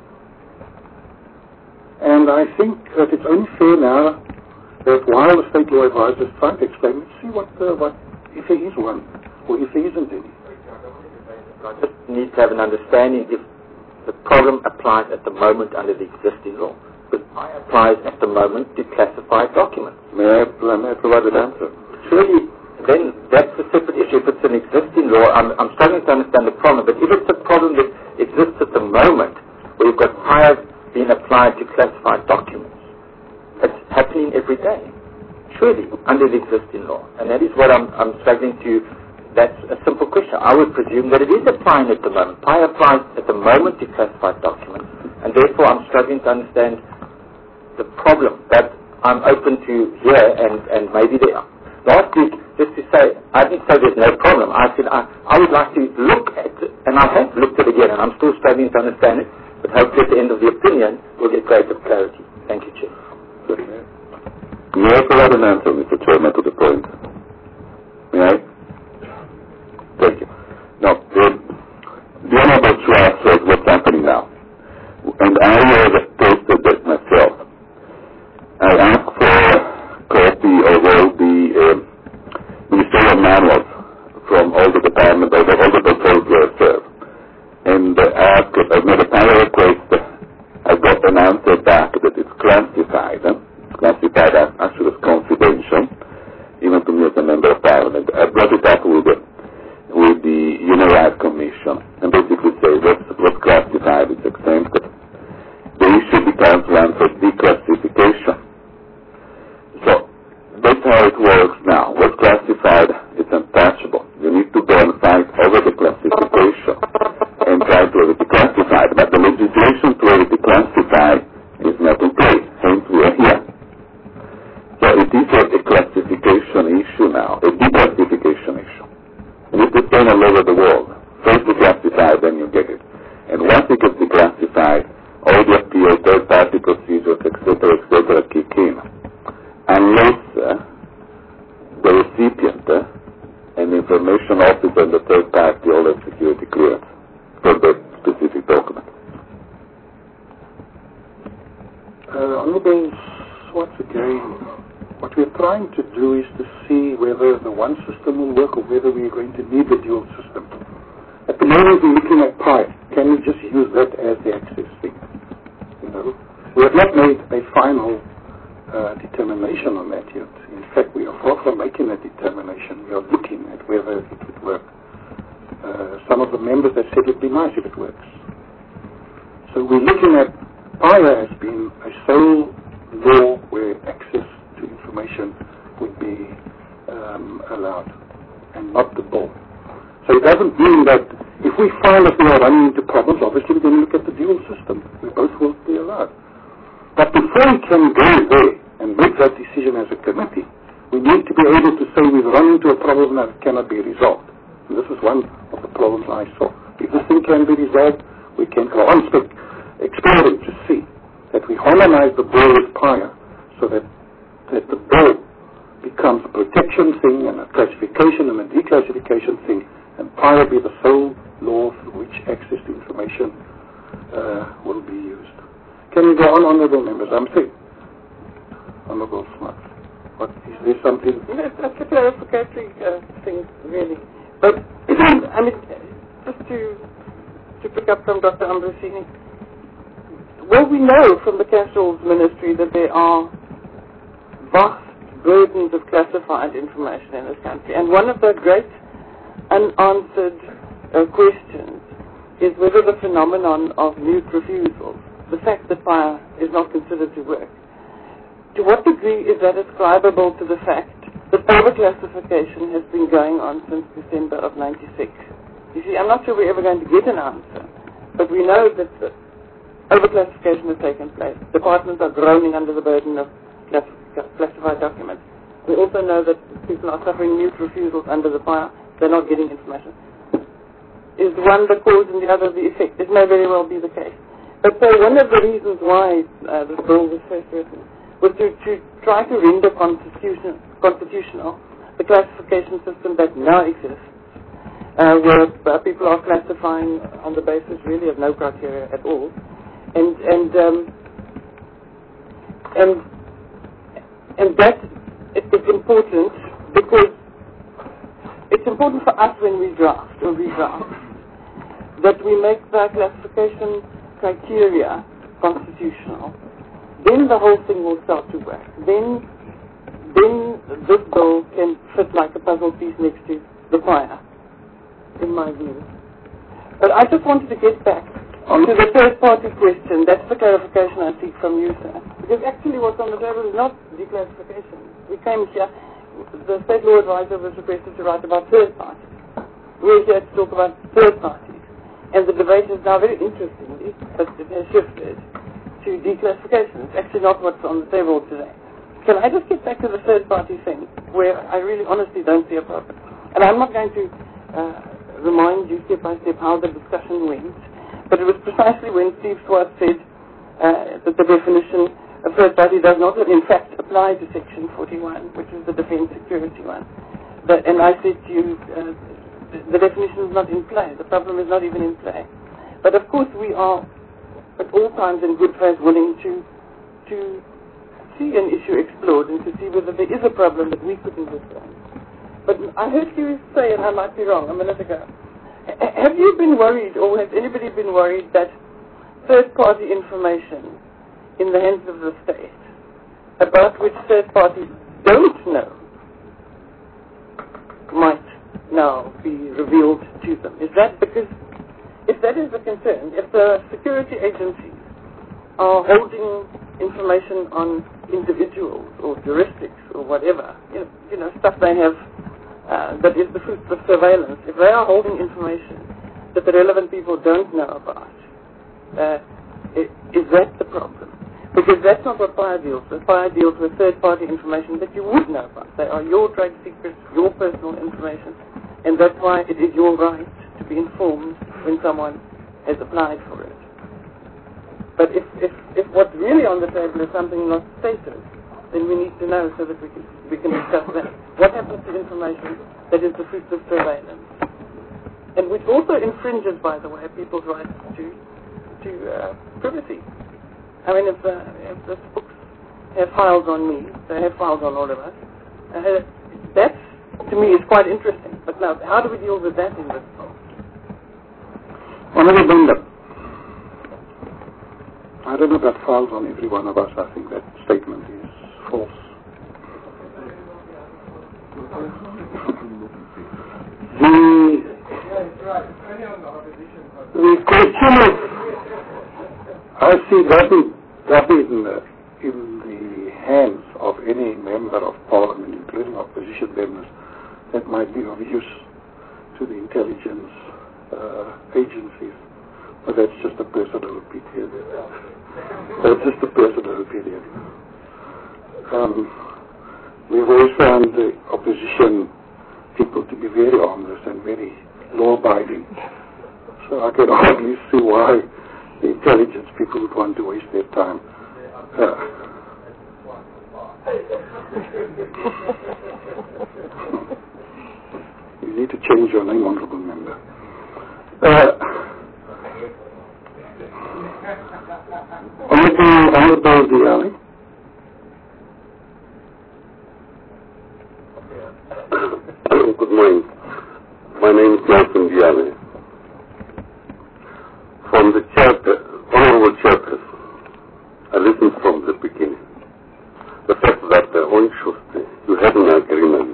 And I think that it's only fair now that while the State Law Advisor is trying to explain, let's see what if there is one, or if there isn't any. I just need to have an understanding if the problem applies at the moment under the existing law. Because it applies at the moment to classified documents. May I provide an answer? Surely, then that's a separate issue. If it's an existing law, I'm struggling to understand the problem. But if it's a problem that exists at the moment, where you've got prior being applied to classified documents, it's happening every day. Surely, under the existing law. And that is what I'm struggling to. That's a simple question. I would presume that it is applying at the moment. Prior applies at the moment to classified documents. And therefore, I'm struggling to understand the problem. But I'm open to hear and maybe there. Last week, just to say, I didn't say there's no problem. I said I would like to look at it, and I have looked at it again, and I'm still struggling to understand it. But hopefully at the end of the opinion, we'll get greater clarity. Thank you, Chair. May I provide an answer, Mr. Chairman, to the point? May I? Thank you. Now, the Honorable Schwartz says what's happening now. And I have tasted that myself. I asked for a copy of all the ministerial manuals from all the departments, all the controls where I serve. And I made a prior request. I got an answer back that it's classified. Classified actually as confidential, even to me as a member of Parliament. I brought it up with the Human Rights Commission and basically say what's classified is exempted. The issue becomes one for declassification. So how it works now. What's classified is untouchable. You need to go and fight over the classification and try to have it declassified. But the legislation to have it declassified is not in place. Hence we are here. So it is a classification issue now, a declassification issue. And it's the same all over the world. First declassified, then you get it. And once it gets declassified, all the appeal, third-party procedures, etc., kick in. Unless the recipient and the information officer and the third party all have security clearance for that specific document. Honorable Swartz, again, what we're trying to do is to see whether the one system will work or whether we're going to need the dual system. At the moment, we're looking at PI. Can we just use that as the access thing? We have not made a final determination on that yet. In fact, we are far from making a determination. We are looking at whether it would work. Some of the members have said it would be nice if it works. So we're looking at PIA as being a sole law where access to information would be allowed and not the bill. So it doesn't mean that if we find that we are running into problems, obviously we're going to look at the dual system. We both will be allowed. But before we can go there and make that decision as a committee, we need to be able to say we've run into a problem that cannot be resolved. And this is one of the problems I saw. If this thing can be resolved, we can go on exploring to see that we harmonize the bill with PIA so that the bill becomes a protection thing and a classification and a declassification thing, and PIA be the sole law through which access to information will be used. Can we go on, honourable members? I'm saying, Honourable Smart. What is there something? Yes, that's a clarificatory thing, really. But I mean, just to pick up from Dr. Ambrosini, well, we know from the Castro's ministry that there are vast burdens of classified information in this country, and one of the great unanswered questions is whether the phenomenon of mute refusals, the fact that fire is not considered to work, to what degree is that ascribable to the fact that overclassification has been going on since December of '96? You see, I'm not sure we're ever going to get an answer, but we know that overclassification has taken place. Departments are groaning under the burden of classified documents. We also know that people are suffering mute refusals under the fire. They're not getting information. Is one the cause and the other the effect? It may very well be the case. But so one of the reasons why this bill was first written was to try to render constitutional the classification system that now exists, where people are classifying on the basis really of no criteria at all, and that it's important because it's important for us when we draft or redraft that we make the classification criteria constitutional. Then the whole thing will start to work. Then this bill can fit like a puzzle piece next to the fire, in my view. But I just wanted to get back to the third-party question. That's the clarification I seek from you, sir. Because actually what's on the table is not declassification. We came here, the State Law Advisor was requested to write about third parties. We're here to talk about third parties. And the debate is now very interestingly, but it has shifted to declassification. It's actually not what's on the table today. Can I just get back to the third-party thing, where I really honestly don't see a problem? And I'm not going to remind you step by step how the discussion went, but it was precisely when Steve Swartz said that the definition of third party does not in fact apply to Section 41, which is the defense security one. And I said to you, the definition is not in play. The problem is not even in play. But of course we are at all times in good faith willing to see an issue explored and to see whether there is a problem that we could understand. But I heard you say, and I might be wrong, a minute ago, have you been worried, or has anybody been worried that third-party information in the hands of the state about which third parties don't know might now be revealed to them? Is that because, if that is a concern, if the security agencies are holding information on individuals or jurisdicts or whatever, stuff they have that is the fruits of surveillance, if they are holding information that the relevant people don't know about, is that the problem? Because that's not what FIRE deals with. FIRE deals with third-party information that you would know about. They are your trade secrets, your personal information, and that's why it is your right to be informed when someone has applied for it. But if what's really on the table is something not stated, then we need to know so that we can discuss that. What happens to information that is the fruit of surveillance? And which also infringes, by the way, people's rights to privacy. I mean, if the books have files on me, they have files on all of us, that, to me, is quite interesting. But now, how do we deal with that in this law? Honourable Member, I don't know about files on every one of us. I think that statement is false. The question of, I see that in the hands of any member of Parliament, including opposition members, that might be of use to the intelligence agencies. But that's just a personal opinion. That's just a personal opinion. We've always found the opposition people to be very honest and very law-abiding. So I can hardly see why the intelligence people would want to waste their time. You need to change your name, Honourable Member. Honourable Diali. Good morning. My name is Nelson Diali. From the Honourable Chairperson, I listened from the beginning. The fact that on Tuesday you had an agreement.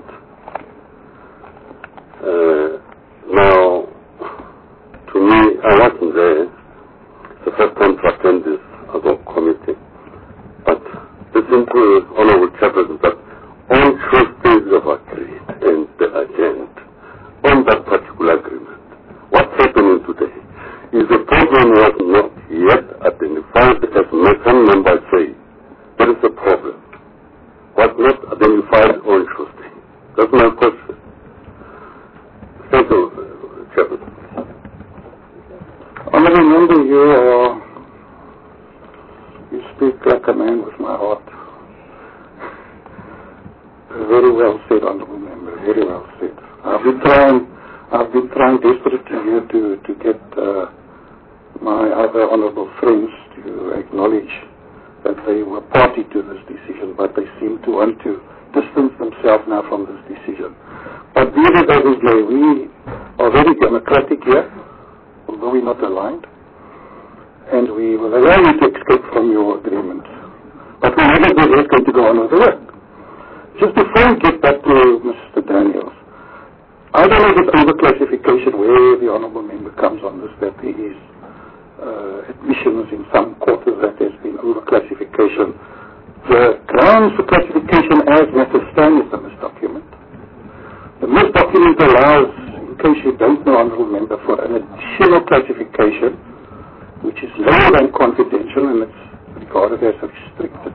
Now, to me, I wasn't there. It's the first time to attend this as a committee. But listen to Honourable Chairperson that on Tuesday you have agreed and the agenda on that particular agreement. What's happening today is the problem was not yet identified as some members say. There is a problem. Was not identified on Tuesday. That's my question. Thank you, Chairman. Honourable Member, you speak like a man with my heart. Very well said, Honourable Member. Very well said. I've been trying desperately here to get my other honourable friends to acknowledge that they were party to this decision, but they seem to want to distance themselves now from this decision. But be it as it may, we are very democratic here, although we're not aligned, and we will allow you to escape from your agreement. But we're not going to go on with the work. Just before we get back to Mr. Daniels, I don't know this overclassification where the Honourable Member comes on this, that there is admissions in some quarters that there's been overclassification. The grounds for classification as matters stand is the misdocument. The misdocument allows, in case you don't know, Honourable Member, for an additional classification which is lower than confidential and it's regarded as restricted.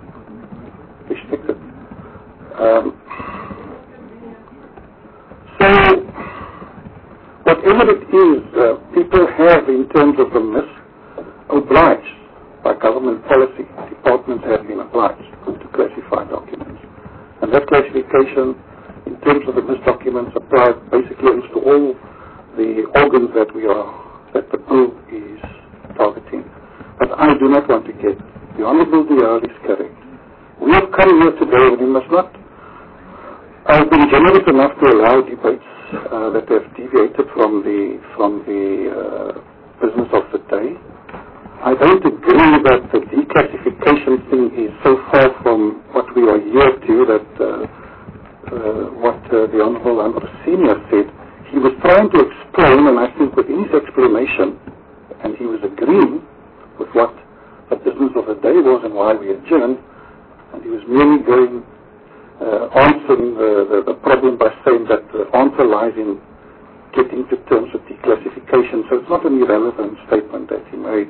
So, whatever it is, people have, in terms of the obliged by government policy, departments have been obliged to classify documents. And that classification, in terms of the misdocuments, applies basically to all the organs that the bill is targeting. But I do not want to get, the Honourable DR is correct. We have come here today, and we must not. I've been generous enough to allow debates that have deviated from the business of the day. I don't agree that the declassification thing is so far from what we are here to that what the Honourable Amber Senior said. He was trying to explain, and I think within his explanation, and he was agreeing with what the business of the day was and why we adjourned, and he was merely going chairperson the problem by saying that the answer lies in getting to terms with declassification. So it's not an irrelevant statement that he made.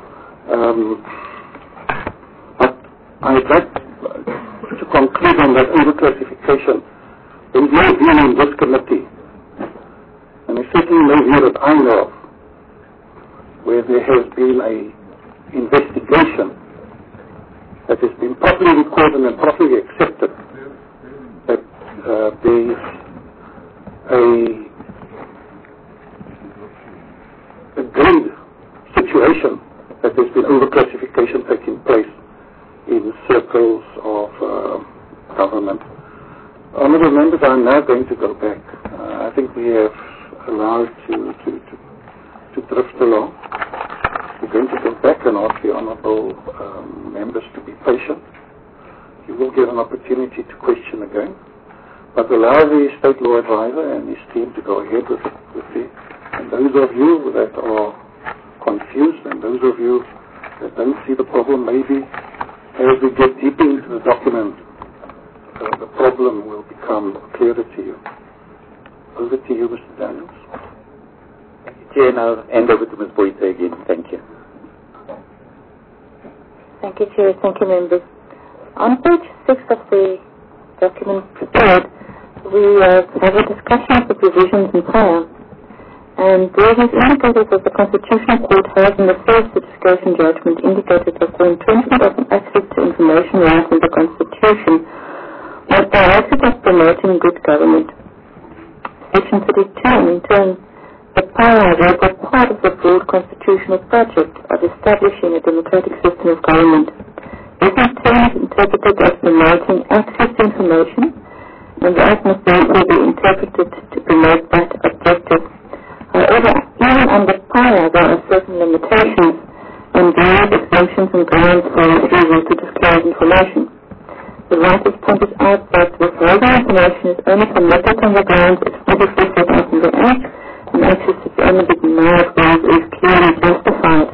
But I'd like to conclude on that overclassification. There is no view in this committee, and there's certainly no view that I know of, where there has been an investigation that has been properly recorded and properly accepted, that there is a agreed situation that there's been overclassification taking place in circles of government. Honourable members, I'm now going to go back. I think we have allowed to drift along. We're going to go back and ask the honourable members to be patient. You will get an opportunity to question again, but allow the State Law Advisor and his team to go ahead with it. And those of you that are confused and those of you that don't see the problem, maybe as we get deeper into the document, the problem will become clearer to you. Over to you, Mr. Daniels. Thank you, Chair. Now hand over to Ms. Boyce again. Thank you. Thank you, Chair. Thank you, members. On page 6 of the document prepared, we have a discussion of the provisions in power. And there is indicated that the Constitutional Court has in the first certification judgment indicated that the entrenchment of an access to information rights in the Constitution was directed at promoting good government. Section 32, in turn, the power was a part of the broad constitutional project of establishing a democratic system of government. This in turn is interpreted as promoting access to information, and the act must therefore be interpreted to promote that objective. However, even under power, there are certain limitations and various exemptions and grounds for refusal to disclose information. The writers pointed out that withholding information is only permitted on the grounds explicitly set out in the Act, and access is only denied where it is clearly justified.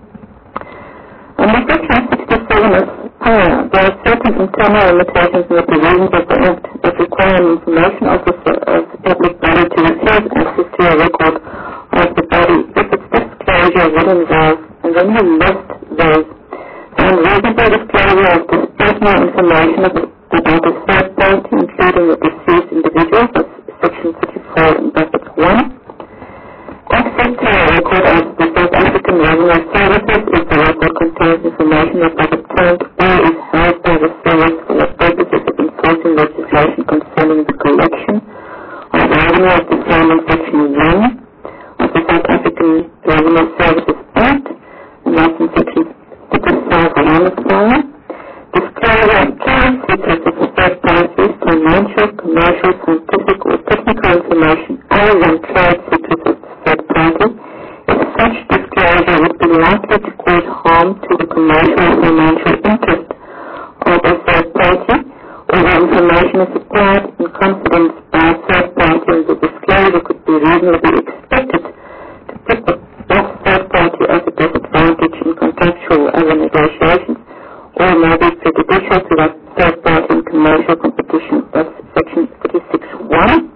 Under Section 67 of power, there are certain internal limitations in the provisions of the Act that require an information officer of the public body to refuse access to a record of the body if its disclosure would involve, and then you list those, the unreasonable disclosure of this personal information about a third party, including the deceased individual, that's Section 34 in brackets 1. Access to a record of the South African Revenue Services if the record contains information that was obtained or is held by the service for the purposes of enforcing legislation concerning the collection of revenue as defined in Section 1 of the South African Revenue Services Act, and that's in Section 35 of power. Disclosure of trade secrets of third parties, financial, commercial, scientific, or technical information other than trade secrets of the third party, if such disclosure would be likely to cause harm to the commercial or financial interest of a third party, or the information is supplied in confidence by a third party and the disclosure could be reasonably expected to put that third party at a disadvantage in contractual or other negotiations, or may be prejudicial to that third party in commercial competition. That's Section 36(1).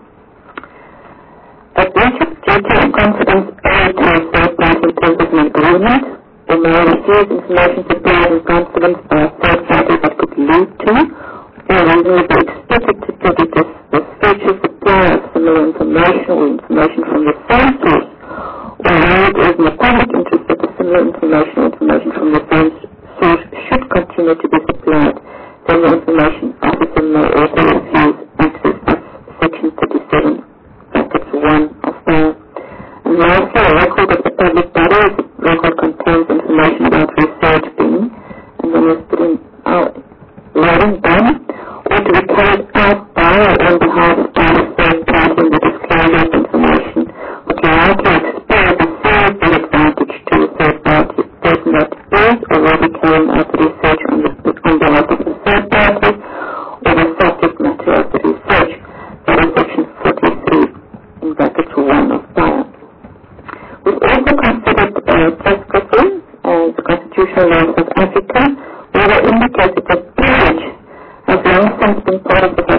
A breach of duty and confidence owed to a third party in terms of an agreement, or may refuse information supplied in confidence by a third party that could lead to, or reasonably be expected to prejudice the future supply of similar information or information from the same source, or where it is in the public interest that the similar information or information from the same source should continue to be supplied, then the information officer may also refuse access. That's Section 37, brackets 1 of power. And lastly, a record of the public body is a record contains information about research being, and then is put in writing done, or to be carried out by or on behalf of a third party in the disclosure of information, which are likely to experience a serious disadvantage to the third party person that is or will be carrying out the research on behalf of the third party or the subject matter of the research. That is Section 43 in brackets 1 of power. We've also considered Prescription as the constitutional law of South Africa, where they indicated that peerage has long since been part of the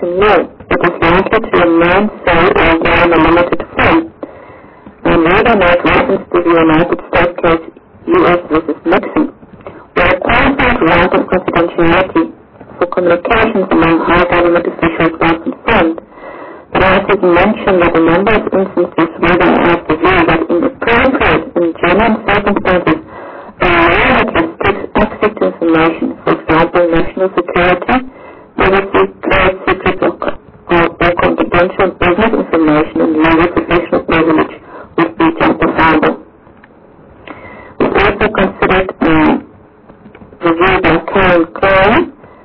American law. It is likely to remain so although in a limited form. And rather make reference to the United States case U.S. versus Nixon, where a qualified right of confidentiality for communications among high government officials was confirmed. The writers mentioned that a number of instances where they have the view that in appropriate and genuine circumstances, a law that restricts access to information, for example, national security, privacy, trade secrets, or confidential business information and legal professional privilege would be justifiable. We also considered the view by Karen Clay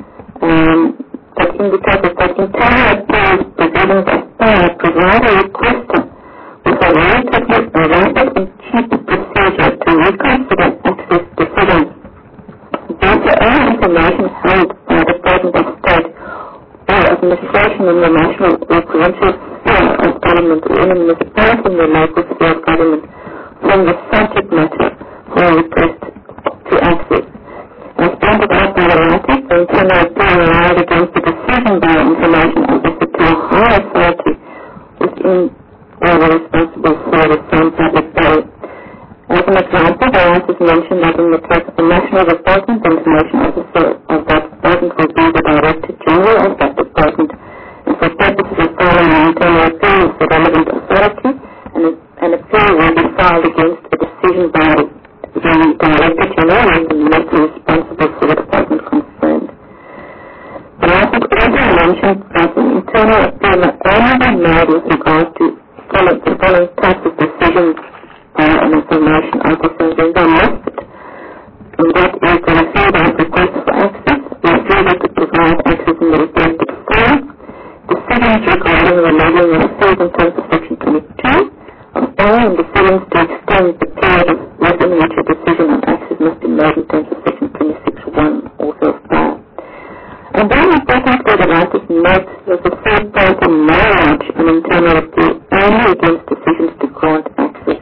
that indicated that internal affairs proceedings of power provide a requester with a relatively rapid and cheap procedure to reconsider access decisions. These are all information held by the Department of State or administration in the national or provincial sphere of government or in a municipality in the local sphere of government from the subject matter for a request to access. As pointed out by the writers, the internal appeal relied against the decision by an information officer to a higher authority within or responsible for the same public body. As an example, the writers mentioned that in the case of the National Department, the information officer of that department will be the Director General of that department, and for purposes of filing an internal appeal with the relevant authority, an appeal will be filed against a decision by the Director General and the Minister responsible for the department concerned. The writers also mentioned that an internal appeal may only be made with regard to the following types of decisions by an information officer, and then they listed. And that is the receiver of request for access, the receiver to provide access in the requested form, decisions regarding the levying of fees in terms of Section 22 of power, and decisions to extend the period of within which a decision on access must be made in terms of Section 26(1) also of power. And very importantly, the writers note that the third party may lodge an internal appeal only against decisions to grant access.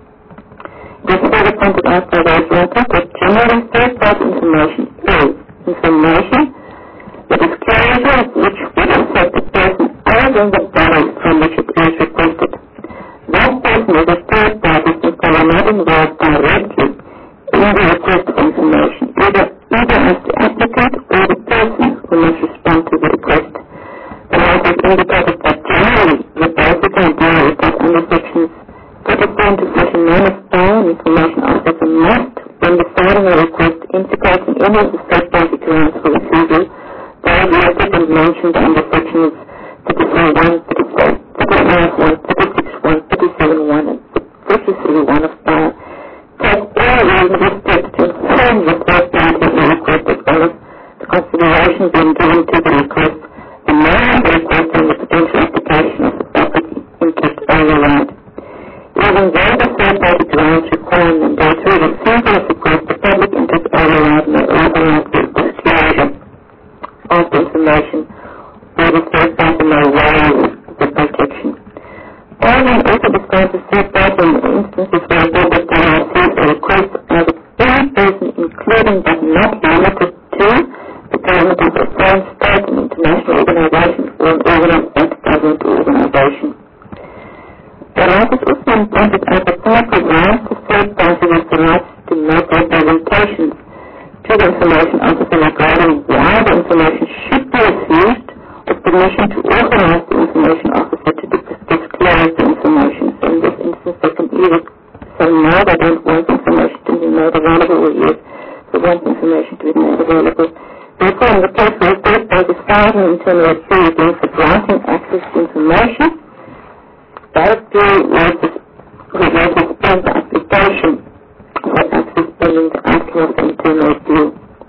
It is further pointed out by those writers that generally third-party information is information the disclosure of which would affect the person other than the body from which it is requested. That person is a third party since they are not involved directly in the request for information, either as the applicant or the person who must respond to the request. The writers indicated that generally the basic idea is that under sections 37 to 39 of power, an information officer must, when deciding a request integrating any of the third-party grounds for refusal, those listed and mentioned under sections 34(1), 35(1), 36(1), 37(1), and 33(1) of power, take all reasonable steps to inform the third party of the request as well as the consideration being given to the request, the manner of the request and the potential application of the public interest override. Even though the third-party grounds require mandatory refusal of request, the public interest override may override the disclosure of the information or the third party may waive the protection. Orwell also describes the third party in instances where a public body receives a request as any person, including but not limited to the government of a foreign state, an international organization, or an organized government organization. The writers also pointed out that power provides the third party with the right to make representations to the information officer regarding why the information should be refused, or permission to authorize the information officer to disclose the information. So in this instance, they can either say no, they don't want information to be made available, or yes, they want information to be made available. Therefore, in the case where a third party files an internal appeal against the granting access to information, that appeal was to suspend the application for access pending the outcome of the internal appeal.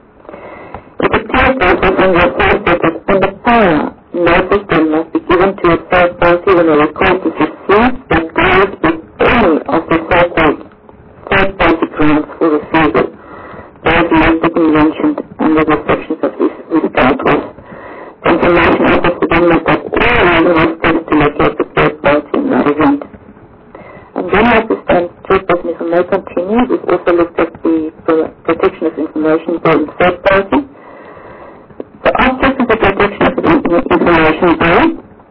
It appears therefore from the authority that under power, notice then must be given to a third party when a request is received that goes with any of the third party grounds for refusal. Those listed and mentioned under the sections of this dealt with. The information officer then must have all reasonable steps to locate the third party in that event. And then as the chairperson, if I may continue, we've also looked at the protection of information from third party. The object of the protection of information Information Bill.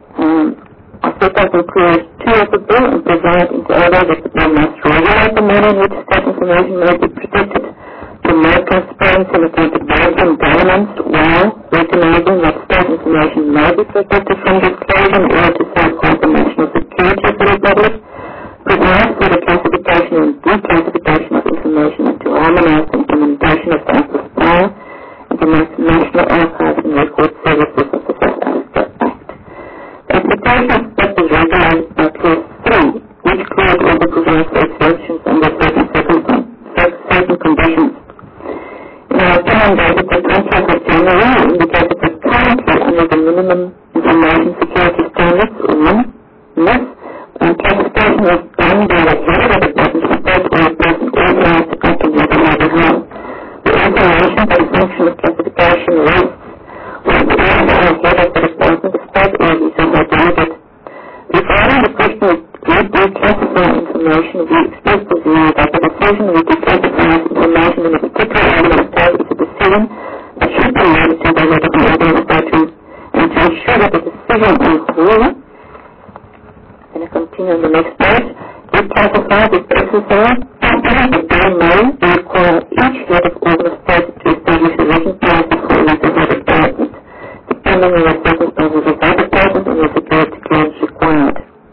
I set out in clause 2 of the bill and provide into order that the bill must regulate the manner in which state information may be protected, promote transparency and accountability in governance, while recognizing that state information may be protected from disclosure in order to safeguard the national security of the Republic, provide for the classification and declassification of information and to harmonize the implementation of the Act of Power and the National Archives and Record Services of the South Africa Act. The application of that is regulated by Clause 3, which clause also provides for exemptions under certain conditions. In our opinion, David, the contract of January indicated that currently under the Minimum Information Security Standards, or MIS, classification was done by the head of the department of state or a person authorized to contribute on our behalf. The information that the function of classification rests with the head of the department of state or his or her delegate. Regarding the question of who declassify information, we express the view that the decision to declassify information in a particular area of state is a decision that should be made to the head of the administration, and to ensure that the decision on who, and I continue on the next page, declassify this exercise, the bill may require each head of organ of state to establish a written policy for each of the department, depending on the circumstances of that department and the security clearance required.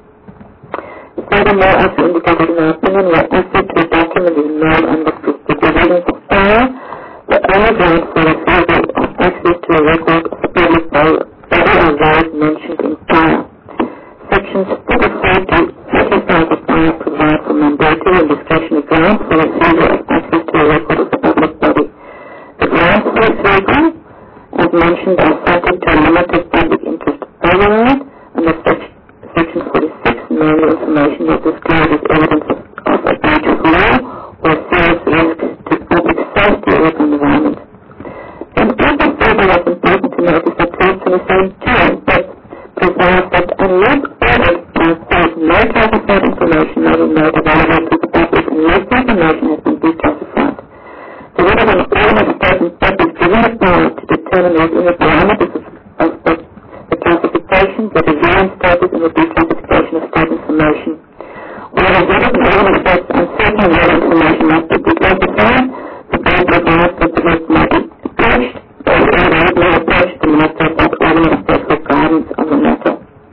Furthermore, as indicated in our opinion, where access to a document is made under the provisions of power, the only ground for refusal of access to a record of the public body or those mentioned in power. Sections 34 to 35 of power provide for mandatory and discretionary grounds for refusal of access to a record of the public body. The grounds for refusal, as mentioned, are subject to a limited public interest override, and the Section 46, namely information that discloses evidence of a breach of law or serious risk to public safety or the environment. And also further, it's important to notice that Clause 27 that provides that unless orders are said no classified information may be made available to the public unless the information has been declassified. The word of an organ of state and public given the power to determine within the parameters of the classification, the design status, and the declassification of state information. Where the word of an organ of state uncertain where information must be declassified, the bill provides that the list may be approached, or may approach the minister of that organ of state for guidance on the matter.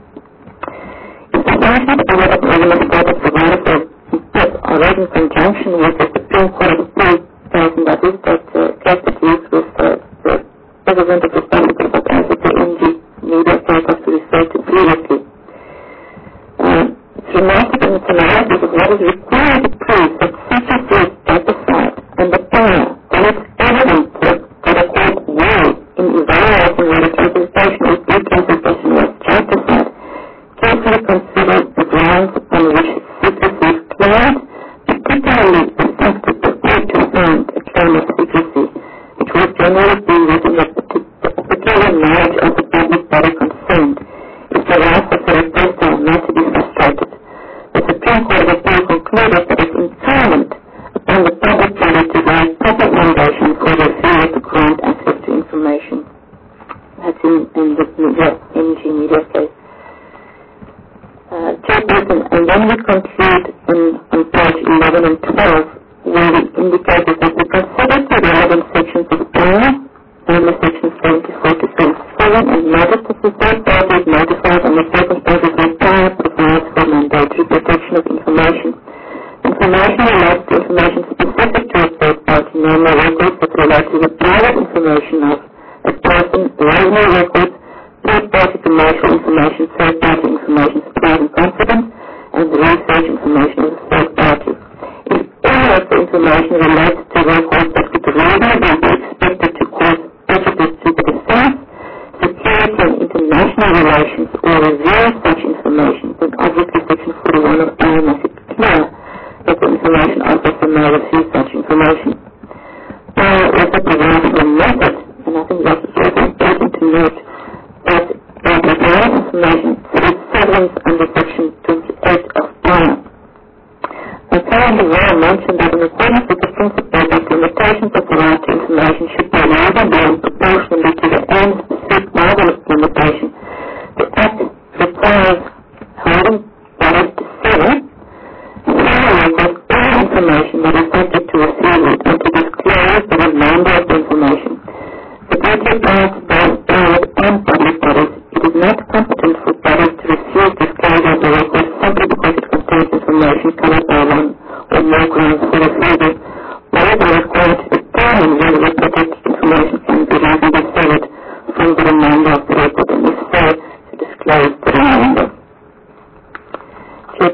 In comparison, the word of an organ of state is provided for already in conjunction with the Supreme Court of Appeal case, and that is that case that used with the President of the Republic of South Africa, NG Media case was referred to previously. It's remarkable in its analysis of what is required to prove that such a field justified and the power that is evidence that a court will in evaluating whether classification or declassification was justified, carefully consider the grounds upon which secrecy is claimed, particularly the fact that the court to find a claim of secrecy, which will generally be within a particular knowledge of the public body concerned, if the rights of the requester are not to be frustrated. The Supreme Court of Appeal concluded that it's incumbent upon the public body to provide proper foundation for the refusal to grant access to information. That's in the NG Media case. Chairperson, and then we conclude on page 11 and 12, where we indicated that we considered the relevant sections of power, namely sections 74 to 77, and noted that the third party is notified on the circumstances where power provides for mandatory protection of information. Information relates to information specific to a third party, namely records that relate to the private information of a person, revenue records, third-party commercial information, third-party information supplied in confidence, and the research information of the third party. If any of the information relates to records that could reasonably be expected to cause prejudice to the defense, security and international relations, or reveal such information, then obviously Section 41 of power makes it clear that the information officer may refuse such information. Power also provides for a method, and I think that is also important to note, that the power information is severance under Section 28 of power. The current law mentioned that in accordance with the principle that limitations of the right to information should be reasonable and proportionally to the aims specific by the limitation,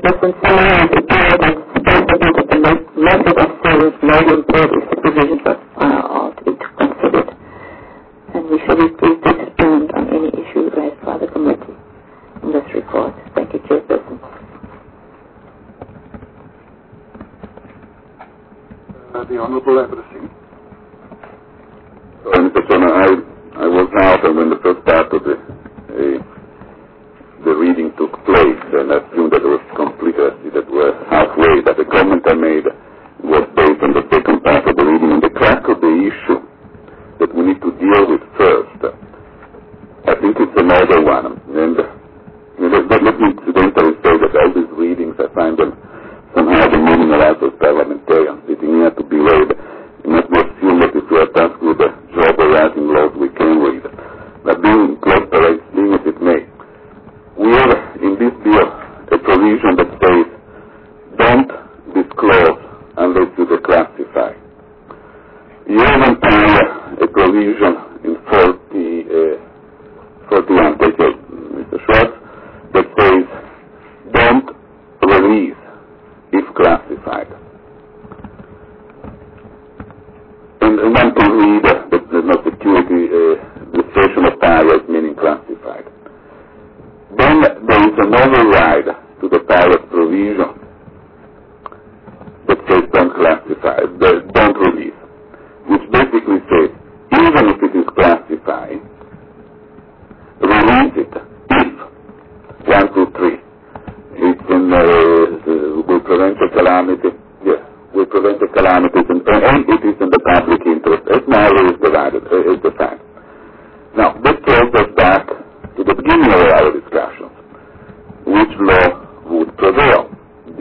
Chairperson, similarly, the appeal that stated that the method of service may import if the provisions are to be considered. And we shall be pleased to expand on any issue raised by the committee in this report. Thank you, Chairperson. The Honourable Abrasing. Mr. Chairman, I was out when the first part of the reading took place, and I assumed that it was complete, that we're halfway, but the comment I made was based on the second part of the reading, and the crack of the issue that we need to deal with first. I think it's another one, and let me incidentally say that all these readings, I find them somehow demeaning us as parliamentarians sitting here to be read. It must be assumed that if we are tasked with the job of writing laws, we can read. But being close being as it may, we have in this bill a provision that says, don't disclose unless you declassify. You have a provision in 41, Mr. Schwartz, that says, don't release if classified. And one can read that there's no security, the session of powers meaning classified. Then there is an override to the powers provision that says don't classify, don't release, which basically says even if it is classified, release it if 1, 2, 3. It's will prevent a calamity. Yes, will prevent a calamity, and it is in the public interest. As now is divided, is the fact. Now, this throws us back to the beginning of our discussions. Which law would prevail?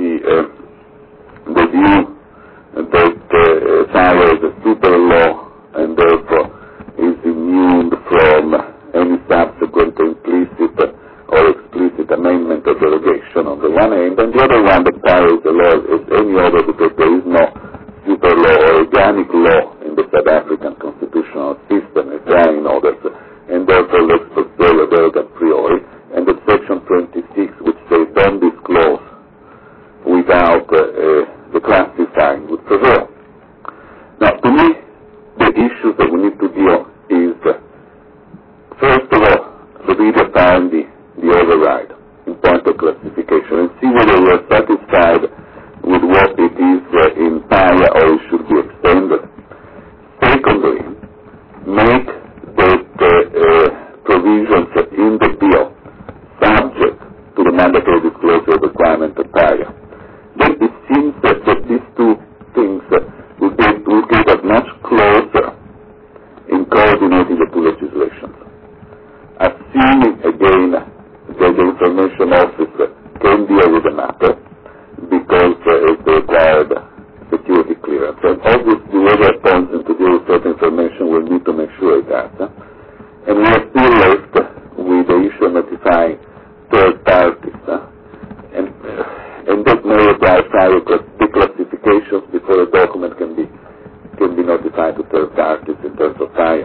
The view that fire is a super law and therefore is immune from any subsequent implicit or explicit amendment or derogation on the one hand, and the other one that fire is a law is any other because there is no super law or organic law in the South African constitutional system, as there are in others, and therefore let's pursue a derogation a priori, and that section 26 which says don't disclose without the classifying would prevail. Now, to me, the issues that we need to deal is, first of all, to redefine the override in point of classification and see whether we are satisfied with what it is in PAIA or it should be extended. Secondly, make the provisions in the bill subject to the mandatory disclosure requirement of PAIA. Then it seems that these two things will get us much closer in coordinating the two legislations. Assuming, again, that the information officer can deal with the matter because it required security clearance. And obviously, whoever appoints him to deal with certain information will need to make sure it does. And we are still left with the issue of notifying third parties. And that may require fire declassifications before a document can be notified to third parties in terms of fire.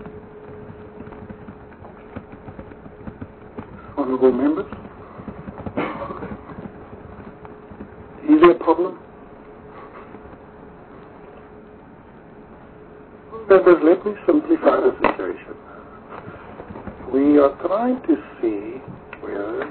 Honourable members, is there a problem? Members, let me simplify the situation. We are trying to see where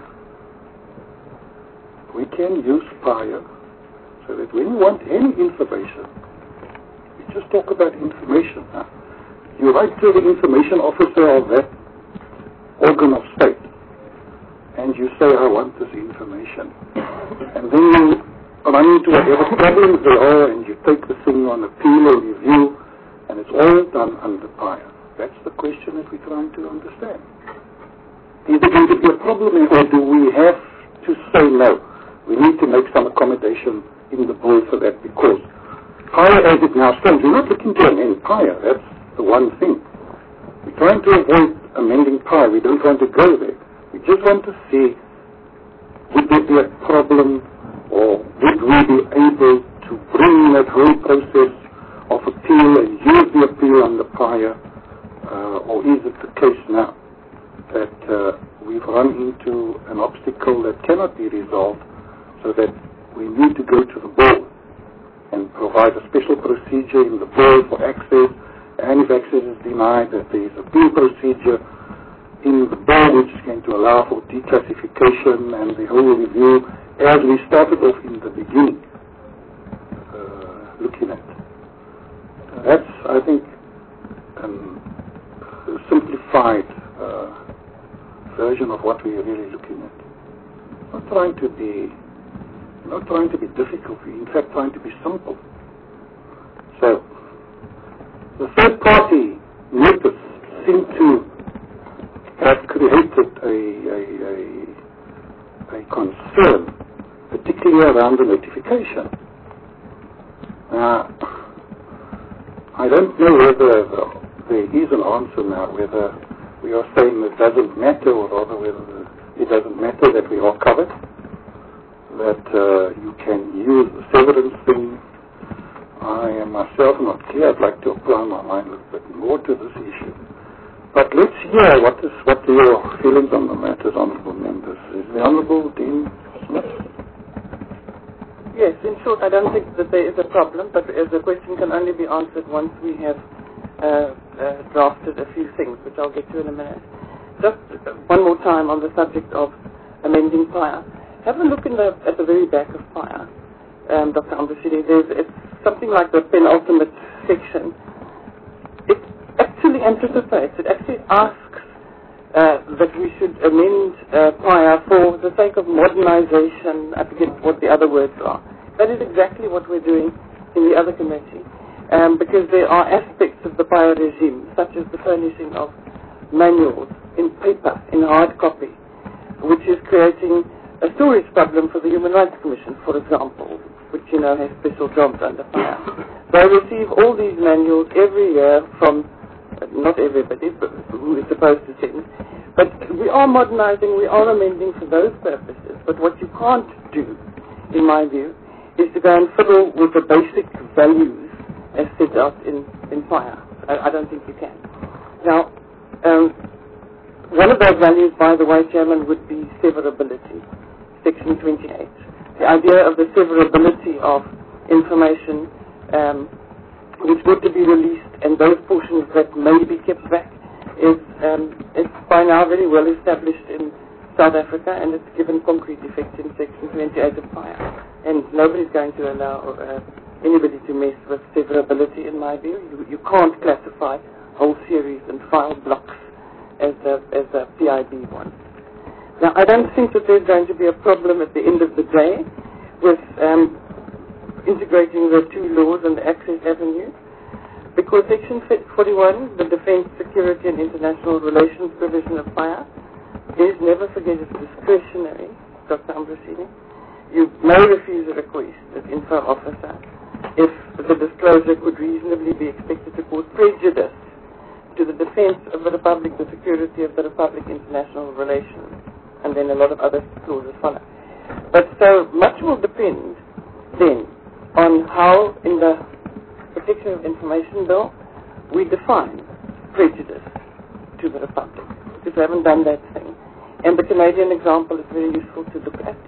we can use fire so that when you want any information, we just talk about information. You write to the information officer of that organ of state, and you say, I want this information. And then you run into whatever problems there are, and you take the thing on appeal or review, and it's all done under fire. That's the question that we're trying to understand. Is there going to be a problem, or do we have to say no? We need to make some accommodation in the bill for that, because fire as it now stands, we're not looking to amend fire. That's the one thing. We're trying to avoid amending fire. We don't want to go there. We just want to see, would there be a problem, or would we be able to bring that whole process of appeal and use the appeal on the fire, or is it the case now that we've run into an obstacle that cannot be resolved, so that we need to go to the board and provide a special procedure in the board for access, and if access is denied, that there is a appeal procedure in the board which is going to allow for declassification and the whole review as we started off in the beginning looking at. That's, I think, a simplified version of what we are really looking at. Not trying to be difficult, in fact trying to be simple. So, the third party methods seem to have created a concern, particularly around the notification. I don't know whether there is an answer now, whether we are saying it doesn't matter, or rather whether it doesn't matter that we are covered, that you can use the severance thing. I am myself not clear. I'd like to apply my mind a little bit more to this issue. But let's hear what are your feelings on the matters, honourable members. Is the Honourable Dean Smith? Yes, in short, I don't think that there is a problem, but the question can only be answered once we have drafted a few things, which I'll get to in a minute. Just one more time on the subject of amending PAIA. Have a look at the very back of PAIA, Dr. Ambrosini. It's something like the penultimate section. It actually anticipates, it actually asks that we should amend PAIA for the sake of modernization. I forget what the other words are. That is exactly what we're doing in the other committee, because there are aspects of the PAIA regime, such as the furnishing of manuals in paper, in hard copy, which is creating a storage problem for the Human Rights Commission, for example, which, has special jobs under PAIA. They receive all these manuals every year from, not everybody, but who is supposed to send. But we are modernizing, we are amending for those purposes. But what you can't do, in my view, is to go and fiddle with the basic values as set out in PAIA. I don't think you can. Now, one of those values, by the way, Chairman, would be severability, Section 28. The idea of the severability of information which were to be released, and those portions that may be kept back, is by now very well established in South Africa, and it's given concrete effect in Section 28 of PAIA. And nobody's going to allow anybody to mess with severability, in my view. You can't classify whole series and file blocks as a PIB one. Now, I don't think that there's going to be a problem at the end of the day with integrating the two laws and the access avenue, because Section 41, the Defence, Security and International Relations provision of PAIA, is, never forget, it's discretionary, Dr. Ambrosini. You may refuse a request as info officer if the disclosure could reasonably be expected to cause prejudice to the defence of the Republic, the security of the Republic, international relations, and then a lot of other clauses follow. But so much will depend then on how, in the Protection of Information Bill, we define prejudice to the Republic, because we haven't done that thing. And the Canadian example is very useful to look at.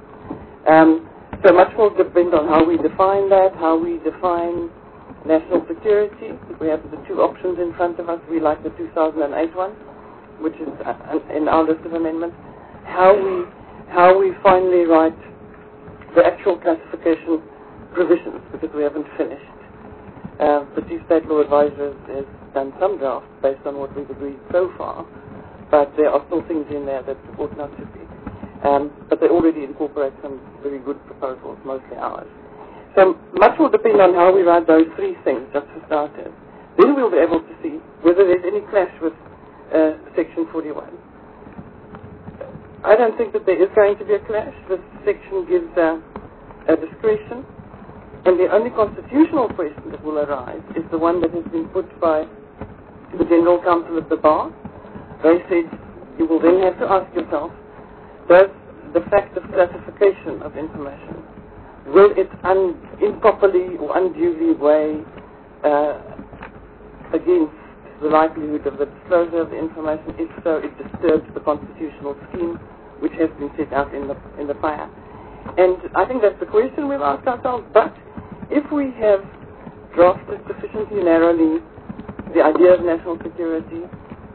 So much will depend on how we define that, how we define national security. We have the two options in front of us. We like the 2008 one, which is in our list of amendments. How we finally write the actual classification provisions, because we haven't finished. The Chief State Law Advisor has done some drafts based on what we've agreed so far, but there are still things in there that ought not to be. But they already incorporate some very good proposals, mostly ours. So much will depend on how we write those three things, just for starters. Then we'll be able to see whether there's any clash with Section 41. I don't think that there is going to be a clash. This section gives a discretion. And the only constitutional question that will arise is the one that has been put by the General Counsel of the Bar. They said you will then have to ask yourself, does the fact of classification of information, will it improperly or unduly weigh against the likelihood of the disclosure of the information? If so, it disturbs the constitutional scheme which has been set out in the PAIA. And I think that's the question we've asked ourselves. But if we have drafted sufficiently narrowly the idea of national security,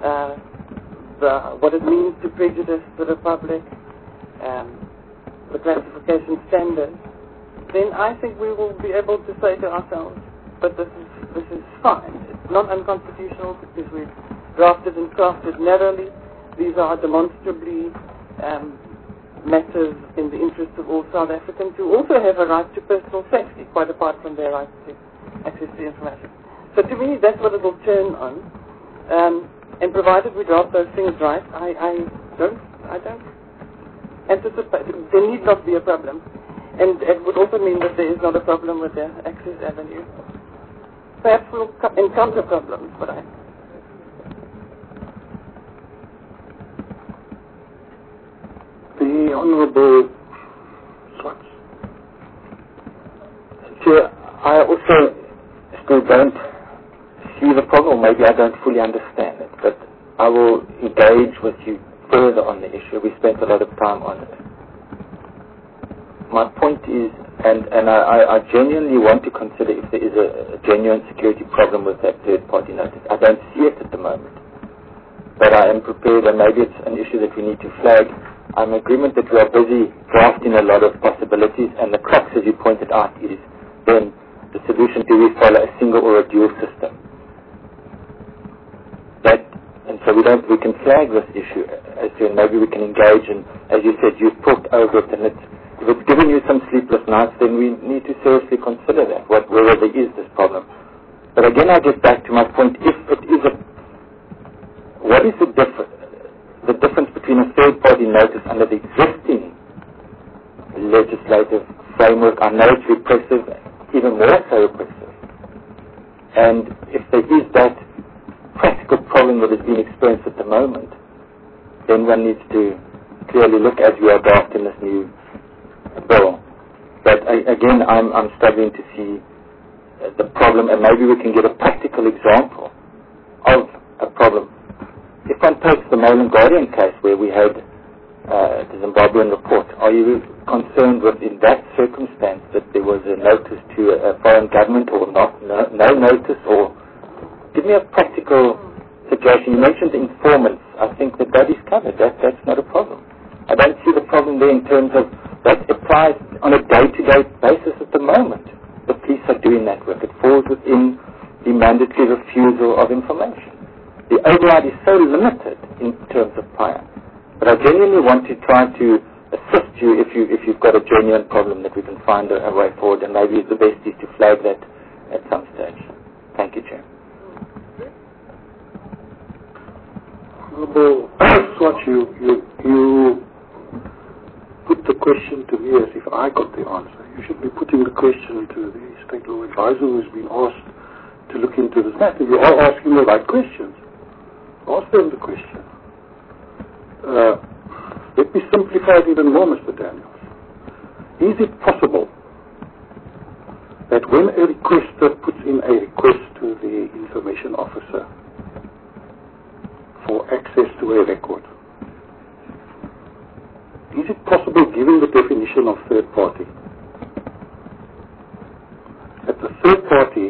what it means to prejudice the Republic, the classification standards, then I think we will be able to say to ourselves, but this is fine. It's not unconstitutional because we've drafted and crafted narrowly. These are demonstrably matters in the interest of all South Africans who also have a right to personal safety, quite apart from their right to access to information. So to me, that's what it will turn on. And provided we draft those things right, I don't anticipate there need not be a problem. And it would also mean that there is not a problem with the access avenue. Perhaps we'll encounter problems, but The Honourable Swartz. Chair, I also still don't see the problem, or maybe I don't fully understand it, but I will engage with you further on the issue. We spent a lot of time on it. My point is, and I genuinely want to consider if there is a genuine security problem with that third-party notice. I don't see it at the moment, but I am prepared, and maybe it's an issue that we need to flag. I'm in agreement that we are busy drafting a lot of possibilities, and the crux, as you pointed out, is then the solution: do we follow a single or a dual system? And so we can flag this issue as to, and maybe we can engage, and as you said, you've talked over it, and if it's giving you some sleepless nights, then we need to seriously consider that, whether there is this problem. But again, I get back to my point: if it is what is the difference between a third-party notice under the existing legislative framework? I know it's repressive, even more so repressive. And if there is that practical problem that is being experienced at the moment, then one needs to clearly look as we are drafting this new bill. But again, I'm struggling to see the problem, and maybe we can get a practical example of a problem. If one takes the Mail and Guardian case where we had the Zimbabwean report, are you concerned with, in that circumstance, that there was a notice to a foreign government or not, no notice? Or give me a practical situation. You mentioned the informants. I think that is covered. That's not a problem. I don't see the problem there in terms of that applies on a day-to-day basis at the moment. The police are doing that work. It falls within the mandatory refusal of information. The override is so limited in terms of prior. But I genuinely want to try to assist you if you've got a genuine problem, that we can find a way forward, and maybe the best is to flag that at some stage. Thank you, Chair. Honourable Swartz, you put the question to me as if I got the answer. You should be putting the question to the State Law Advisor who's been asked to look into this matter. You are asking the right questions. Ask them the question. Let me simplify it even more, Mr. Daniels. Is it possible that when a requester puts in a request to the information officer for access to a record, is it possible, given the definition of third party, that the third party,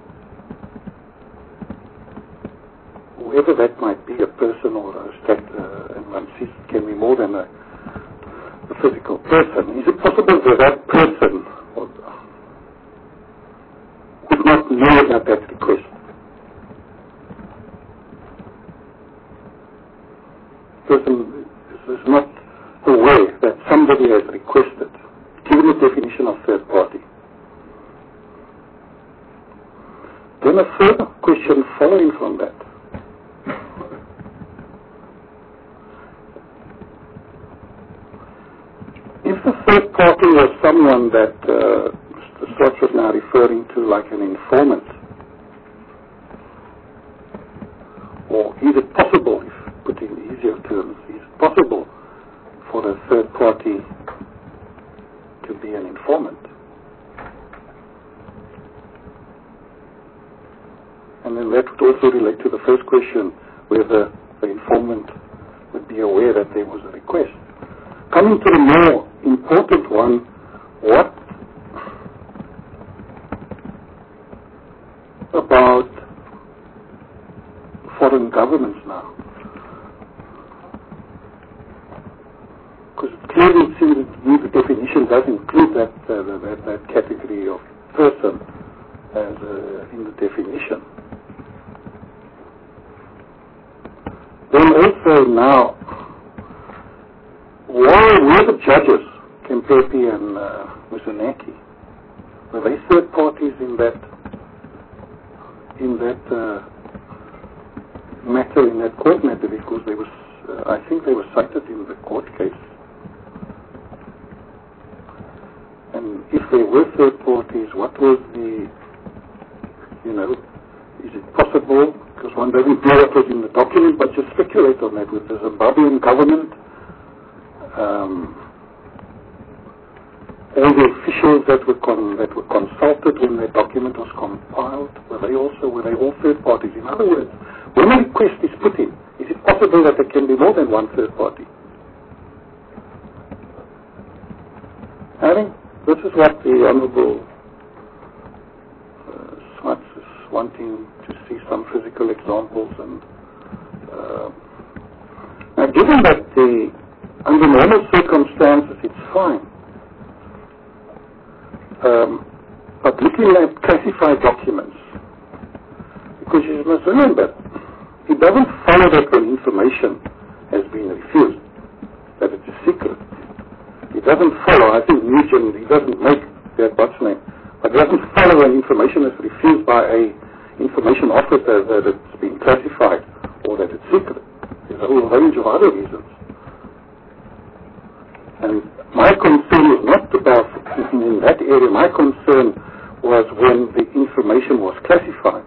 whoever that might be, a person or a state, and one sees it can be more than a physical person, is it possible that that person would not know about that request? Person is not aware that somebody has requested, given the definition of third party. Then a further question following from that. If the third party was someone that Mr. Swartz was now referring to, like an informant, or is it possible, if put in easier terms, is it possible for a third party to be an informant? And then that would also relate to the first question, whether the informant would be aware that there was a request. Coming to the more important one, what about foreign governments now? Because it clearly seems that the definition does include that category of person as in the definition. Then also now, why were the judges, Kempepe and Musanaki, were they third parties in that matter, in that court matter, because they was, I think they were cited in the court case. And if they were third parties, what was the, is it possible, because one doesn't know what was in the document, but just speculate on that, with the Zimbabwean government, all the officials that were consulted when the document was compiled, were they all third parties? In other words, when a request is put in, is it possible that there can be more than one third party? I think this is what the Honourable Smuts is wanting to see, some physical examples. And now, given that under normal circumstances it's fine, but looking at classified documents, because you must remember, it doesn't follow that when information has been refused, that it's a secret. It doesn't follow, I think Nugent, he doesn't make that what's name, but it doesn't follow when information is refused by a information officer that it's been classified or that it's secret. There's a whole range of other reasons. And my concern was not about, in that area, my concern was when the information was classified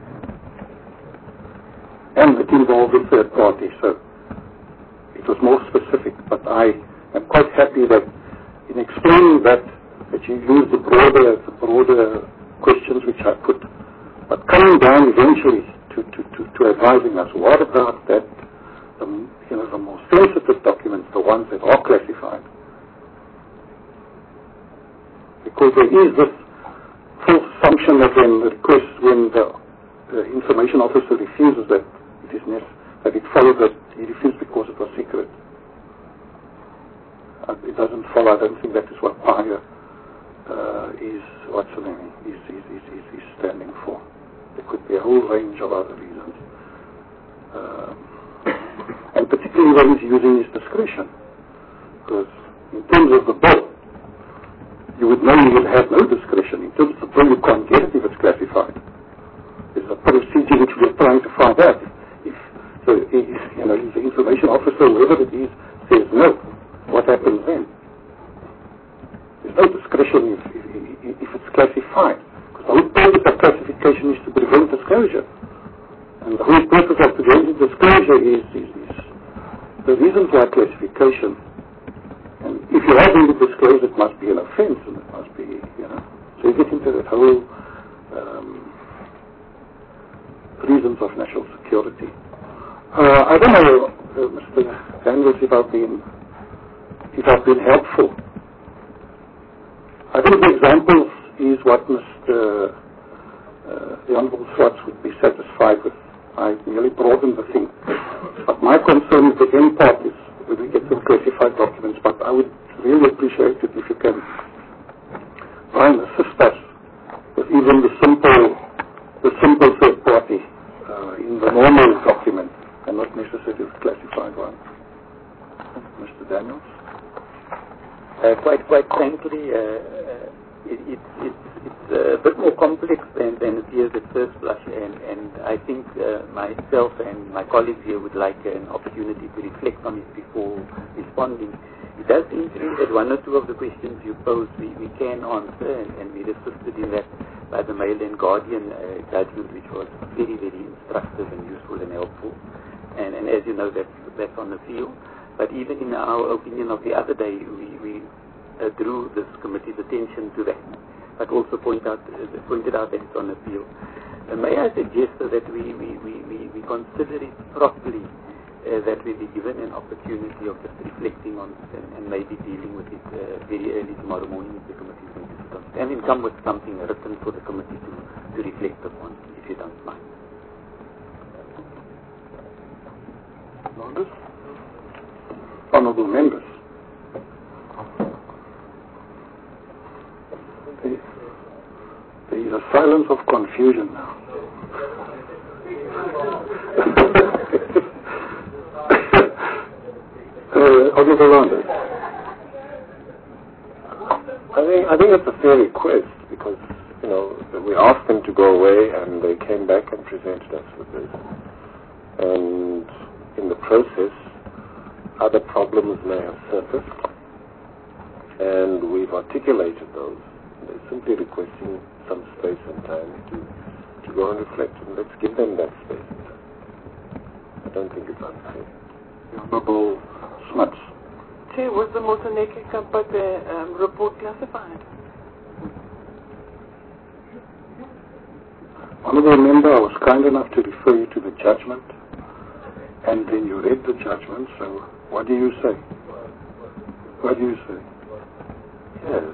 and it involved a third party, so it was more specific. But I am quite happy that in explaining that you use the broader questions which I put, but coming down eventually to advising us, what about that, the more sensitive documents, the ones that are classified? Because there is this false assumption that when the information officer refuses that it is that it follows that he refused because it was secret. It doesn't follow. I don't think that is what PIA is standing for. There could be a whole range of other reasons. And particularly when he's using his discretion. Because in terms of the bill, you would know you would have no discretion. In terms of the bill, you can't get it if it's classified. There's a procedure which we're trying to find out. If the information officer, whoever it is, says no, what happens then? There's no discretion if it's classified. Because the whole purpose of classification is to prevent disclosure. And the whole purpose of preventing disclosure is the reason for classification. And if you are going to disclose, it must be an offense, and it must be, So you get into that whole reasons of national security. I don't know, Mr. Daniels, if I've been helpful. I think the examples is what the Honourable Swartz would be satisfied with. I merely broadened the thing. But my concern is the end part is when we get some classified documents, but I would really appreciate it if you can try and assist us with even the simple third party in the normal document and not necessarily the classified one. Mr. Daniels? Quite frankly, it's a bit more complex than it appears at first blush, and I think myself and my colleagues here would like an opportunity to reflect on it before responding. It does seem to me that one or two of the questions you posed we can answer, and we're assisted in that by the Mail and Guardian judgment, which was very, very instructive and useful and helpful. And as you know, that's on appeal. But even in our opinion of the other day, we drew this committee's attention to that, but also pointed out that it's on appeal. May I suggest that we consider it properly that we be given an opportunity of just reflecting on and maybe dealing with it very early tomorrow morning if the committee is going to sit on it. And then come with something written for the committee to reflect upon, if you don't mind. Honourable members, there is a silence of confusion now. Honourable Landers. I think it's a fair request because, you know, we asked them to go away and they came back and presented us with this. And in the process, other problems may have surfaced and we've articulated those. They're simply requesting some space and time to go and reflect, and let's give them that space and time. I don't think it's unfair. Honourable Smuts. Chair, was the Moseneke Kampate report classified? Honourable Member, I was kind enough to refer you to the judgment, and then you read the judgment, so what do you say? What do you say? Yes.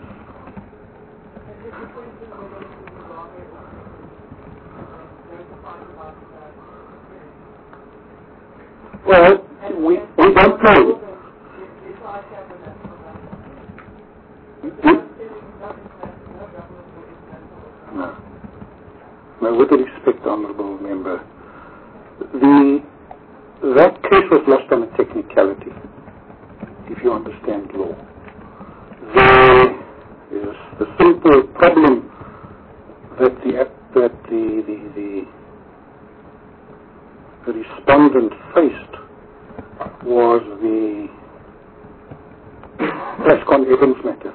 Well, we don't know. No, with respect, Honourable Member, that case was lost on a technicality, if you understand law. There is the simple problem that the respondent faced was the Plascon Evans matter.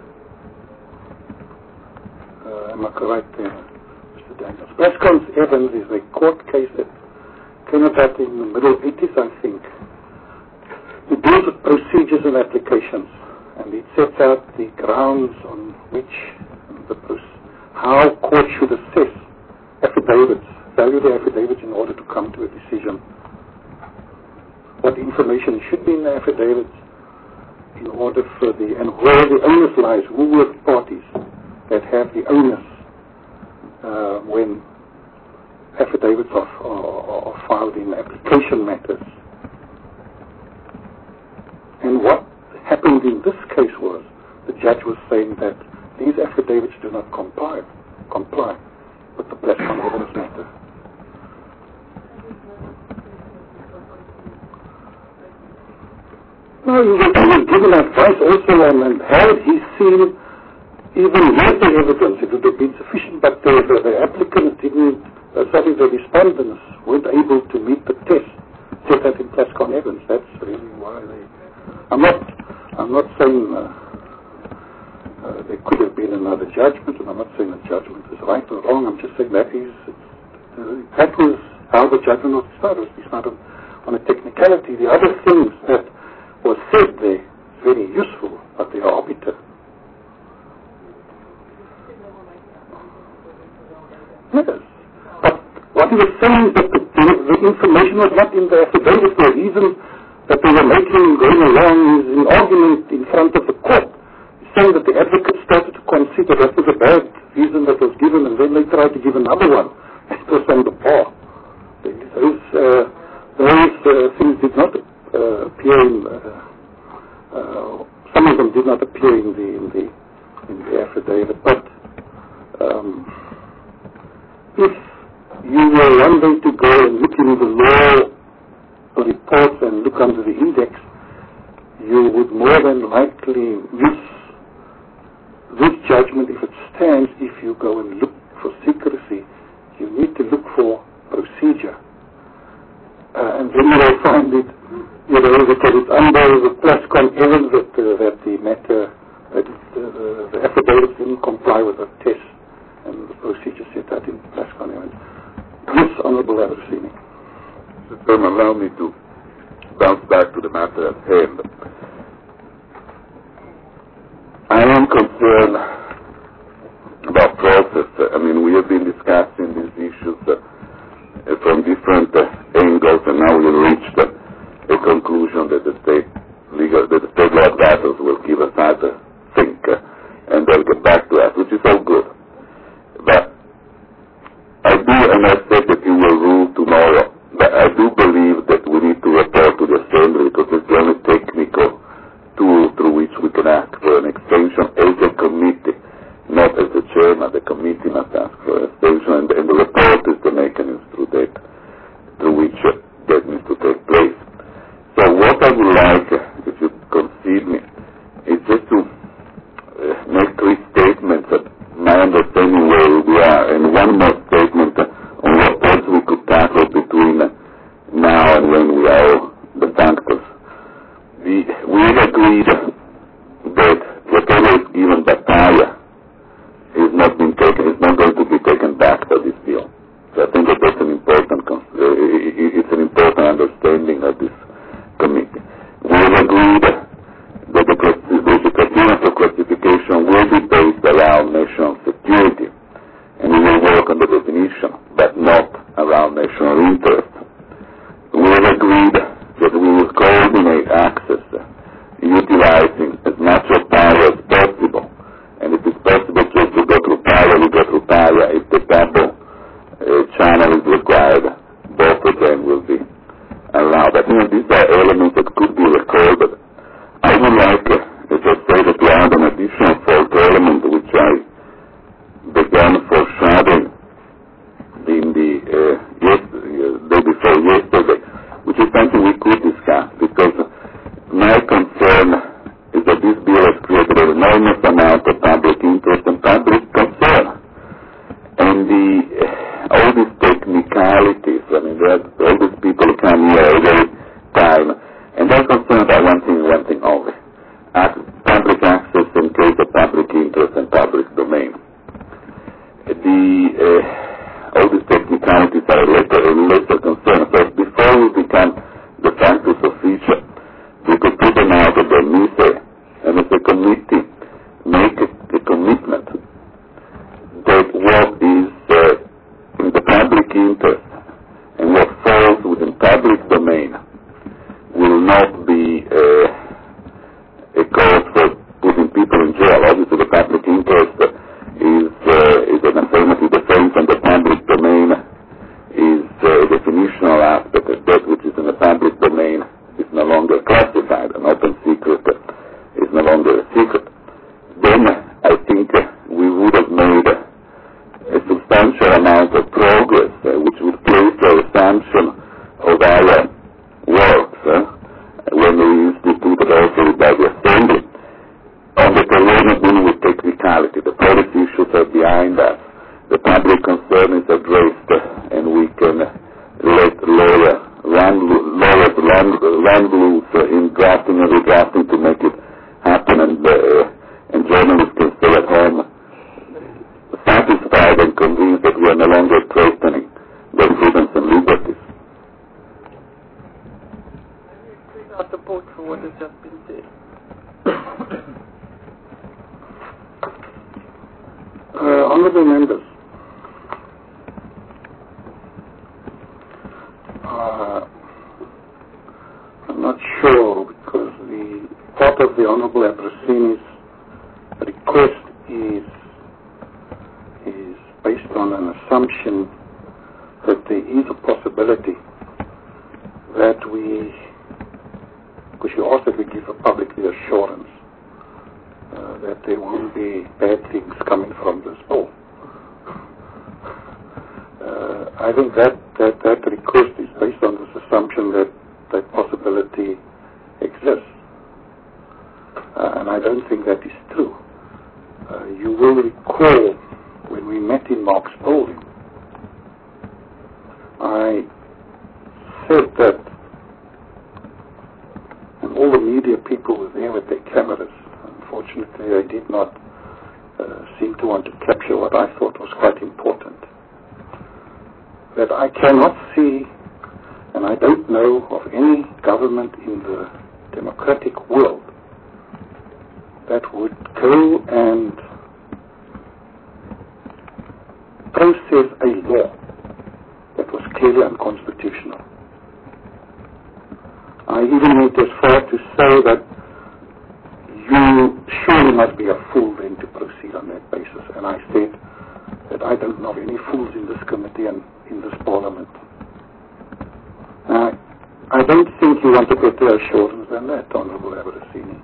Am I correct there, Mr. Daniels? Plascon Evans is a court case that came about in the middle 80s, I think. It deals with procedures and applications, and it sets out the grounds on which how courts should assess affidavits, value the affidavits in order to come to a decision. What information should be in the affidavits in order for and where the onus lies, who are the parties that have the onus when affidavits are filed in application matters. And what happened in this case was the judge was saying that these affidavits do not comply with the Plascon Evans matter. No, he was given advice also on had he seen even lesser evidence, it would have been sufficient, but the applicants the respondents weren't able to meet the test set out in Plascon Evans. That's really why I'm not saying there could have been another judgment, and I'm not saying the judgment is right or wrong. I'm just saying that was how the judgment was decided. It's not on a technicality. The other things that was said there is very useful, but they are arbiter. Yes. But what he was saying is that the information was not in the affidavit. The reason that they were going along is an argument in front of the court. He's saying that the advocate started to consider that was a bad reason that was given, and then they tried to give another one. It was on the bar. Those things did not appear in. Some of them did not appear in the affidavit, but. If you were one day to go and look into the law reports and look under the index, you would more than likely miss this judgment if it stands. If you go and look for secrecy, you need to look for procedure. And then you will find it, that it's under the Plascon Evans that the matter, that the affidavits didn't comply with the test and the procedure set out in Plascon Evans. Yes, Honourable Abasini. Mr. Chairman, allow me to bounce back to the matter at hand. I am concerned about process. We have been discussing these issues from different angles, and now we reached a others will give us time to think, and they'll get back to us, which is all good. But I do, and I said that you will rule tomorrow, but I do believe that we need to report to the Assembly because it's the only technical tool through which we can ask for an extension as a committee, not as the chairman. The committee must ask for an extension, and the report is the mechanism through which that needs to take place. So what I would like, if you concede me, is just to make 3 statements of my understanding where we are, and one more statement on what else we could tackle between now and when we are the bankers. We agreed that whatever is given by Taya is not going to be taken back by this bill. So I think that that's an important, it's an important understanding of this committee. We have agreed that the criteria for classification will be based around national security, and we will work on the definition, but not around national interest. We have agreed that we will coordinate access, utilizing as much of power as possible, and if it's possible just to go through power, we go through power. If the double channel is required, both of them will be allowed. I think these are elements that could be recorded. I would like, as I say, to add an additional 4th element which I began foreshadowing in the day before yesterday, which is something we could discuss, because my concern is that this bill has created an enormous amount of public interest and public concern. And all these technicalities, I mean, all these people come here every time, and they're concerned about one thing only, public access in case of public interest and public domain. All these technicalities are a lesser concern. So before we become the factors of feature, we could put them out of their misery, and as a committee, make a commitment that what is in the public interest and what falls within public domain will not be a cause for putting people in jail. Obviously, the public interest is an affirmative defense, and the public domain is a definitional aspect. That which is in the public domain is no longer classified. An open secret is no longer a secret. Then I think we would have made a substantial amount of progress, which would place the assumption of our works when we instituted also by the Assembly on the terrain of dealing with technicality. The policy issues are behind us. The public concern is addressed, and we can let lawyers run loose in drafting and redrafting to make it happen, and journalists can stay at home satisfied and convinced that we are no longer threatening their freedoms and liberties. Our support for what has just been said. Honourable members, I'm not sure, because the part of the Honourable Abrasini's request is based on an assumption that there is a possibility that because you asked that we give a public reassurance that there won't be bad things coming from this bill. I think that request is based on this assumption that that possibility exists. And I don't think that is true. You will recall when we met in Mark's building, I said that, and all the media people were there with their cameras. Unfortunately, they did not seem to want to capture what I thought was quite important. That I cannot see, and I don't know of any government in the democratic world that would go and process a law that was clearly unconstitutional. I even went as far to say that you surely must be a fool then to proceed on that basis. And I said that I don't know any fools in this committee and in this parliament. I don't think you want a better assurance than that, Honourable Aberasini.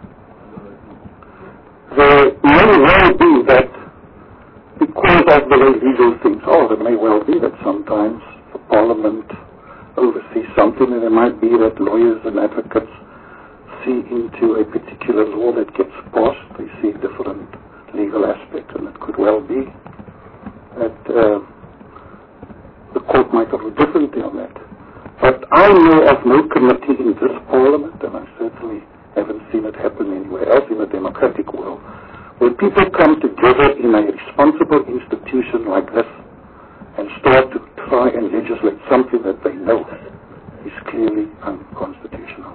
There may well be that because of the way legal things are, there may well be that sometimes the Parliament oversees something, and it might be that lawyers and advocates see into a particular law that gets passed, they see different legal aspects, and it could well be that the court might have a differently on that. But I know of no committee in this Parliament, and I certainly haven't seen it happen anywhere else in the democratic world, where people come together in a responsible institution like this and start to try and legislate something that they know is clearly unconstitutional.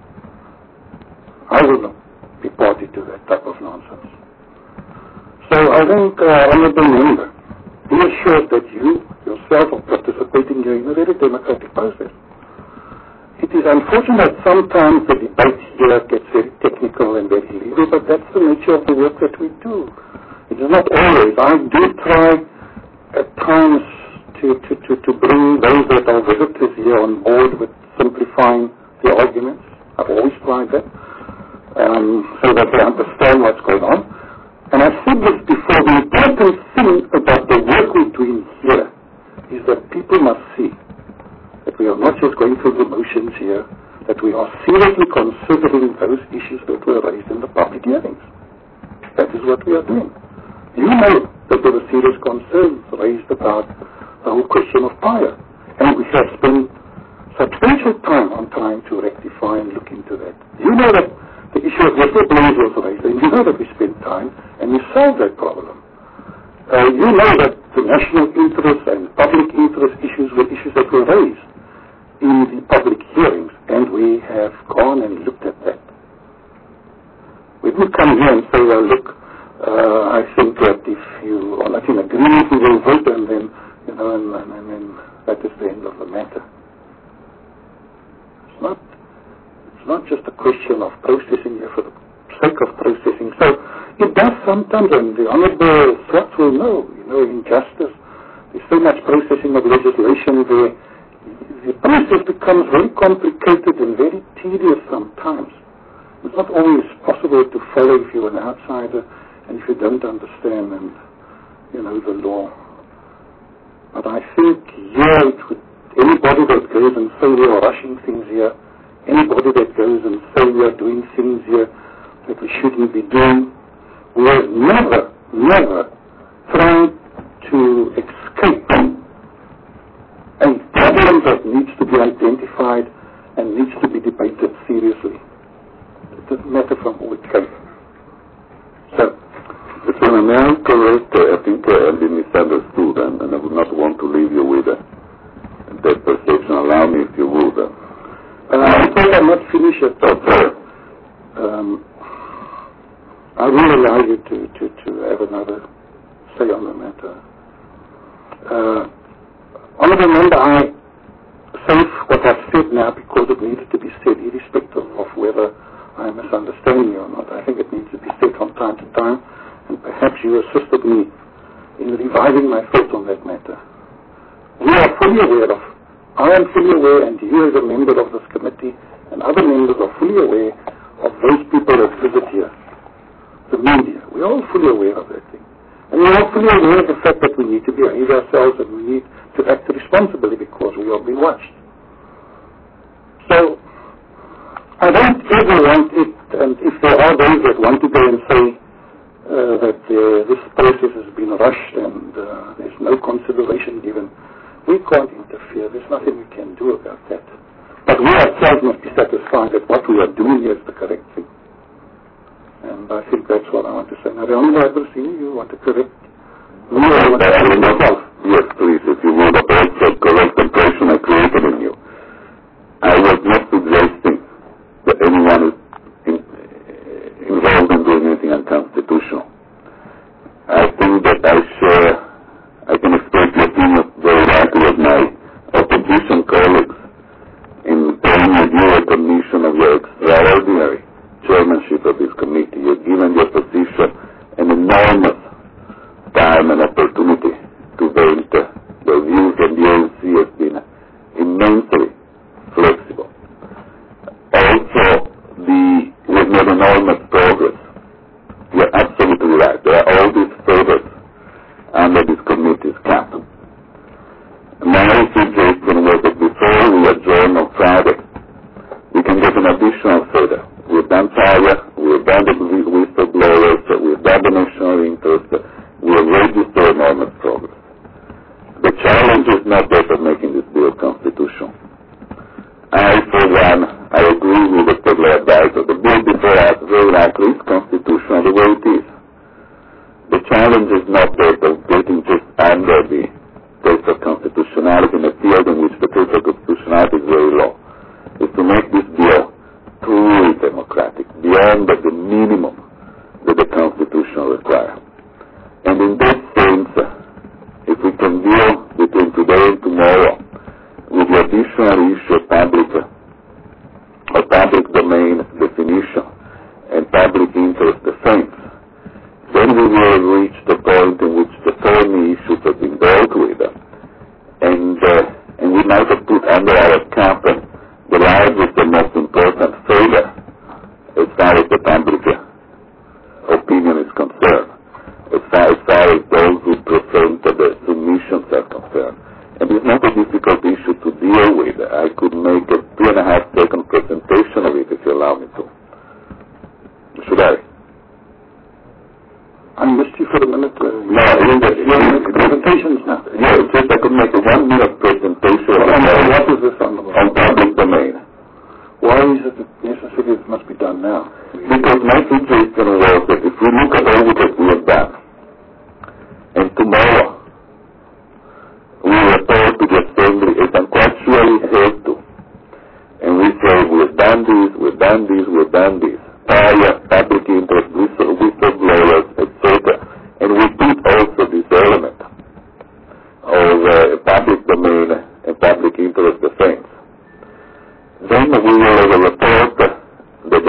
I will not be party to that type of nonsense. So I think, Honourable Member, be assured that you yourself are participating in a very democratic process. It is unfortunate that sometimes the debate here gets very technical and very legal, but that's the nature of the work that we do. It is not always. I do try at times to bring those that are visitors here on board with simplifying the arguments. I've always tried that, so that they understand what's going on. And I've said this before, the important thing about the work we're doing here is that people must see that we are not just going through the motions here, that we are seriously considering those issues that were raised in the public hearings. That is what we are doing. You know that there were serious concerns raised about the whole question of fire, and we have spent substantial time on trying to rectify and look into that. You know that the issue of whistleblowers was raised, and you know that we spent time and we solved that problem. You know that the national interest and public interest issues were issues that were raised in the public hearings, and we have gone and looked at that. We didn't come here and say, well, look, I think that if you are not in agreement, we will vote, and then, you know, and then that is the end of the matter. It's not just a question of processing here for the sake of processing. So it does sometimes, and the Honourable Swart will know, you know, in justice, there's so much processing of legislation there. The process becomes very complicated and very tedious sometimes. It's not always possible to follow if you're an outsider and if you don't understand and, you know, the law. But I think here, anybody that goes and say we are rushing things here, anybody that goes and say we are doing things here that we shouldn't be doing, we have never tried to escape a problem that needs to be identified and needs to be debated seriously. It doesn't matter from who it came. So, Mr. May I correct, I think I've been misunderstood, and I would not want to leave you with that perception. Allow me if you would. I thought I might finish it. I will allow you to have another say on the matter. Honourable Member, I say what I've said now because it needed to be said, irrespective of whether I am misunderstanding you or not. I think it needs to be said from time to time, and perhaps you assisted me in reviving my thoughts on that matter. We are fully aware of, I am fully aware, and you as a member of this committee and other members are fully aware of those people that visit here, the media. We are all fully aware of that thing. And we are all fully aware of the fact that we need to behave ourselves and we need to act responsibly because we are being watched. So, I don't ever want it, and if there are those that want to go and say that this process has been rushed and there's no consideration given, we can't interfere. There's nothing we can do about that. But we ourselves must be satisfied that what we are doing here is the correct thing. And I think that's what I want to say. Now, the Honourable Aberasini, you want to correct me or you want to correct yourself? Yes, please, if you would, also correct the impression I created in you. I was not suggesting that anyone is involved in doing anything unconstitutional. I think that I can express the opinion very rightly of my opposition colleagues in paying a due recognition of your extraordinary chairmanship of this committee. You exactly, it's constitutional the way it is. The challenge is not that of getting just under the test of constitutionality in a field in which the test of constitutionality is very low. Is to make this bill truly democratic, beyond the minimum that the Constitution requires. And in that sense, if we can deal between today and tomorrow with the additional issue of public domain definition and public interest defense, then we will reach the point in which the thorny issues have been dealt with, and we might have put under our cap the largest and most important failure as far as the public opinion is concerned, as far as those who present the submissions are concerned. And it's not a difficult issue to deal with. I could make a 2.5-second presentation of it if you allow me to. Should I? I missed you for a minute. No, presentations now. Yeah, it's just I could make a 1-minute presentation what is this on public domain. Why is it necessary it must be done now? Because my suggestion was that if we look at all that we have done, and tomorrow we report to the Assembly, as I'm quite sure we have to, and we say we've done this, we've done this, we've done this, prior public interest, whistleblowers, etc. And we put also this element of public domain and public interest defense. Then we will have a report that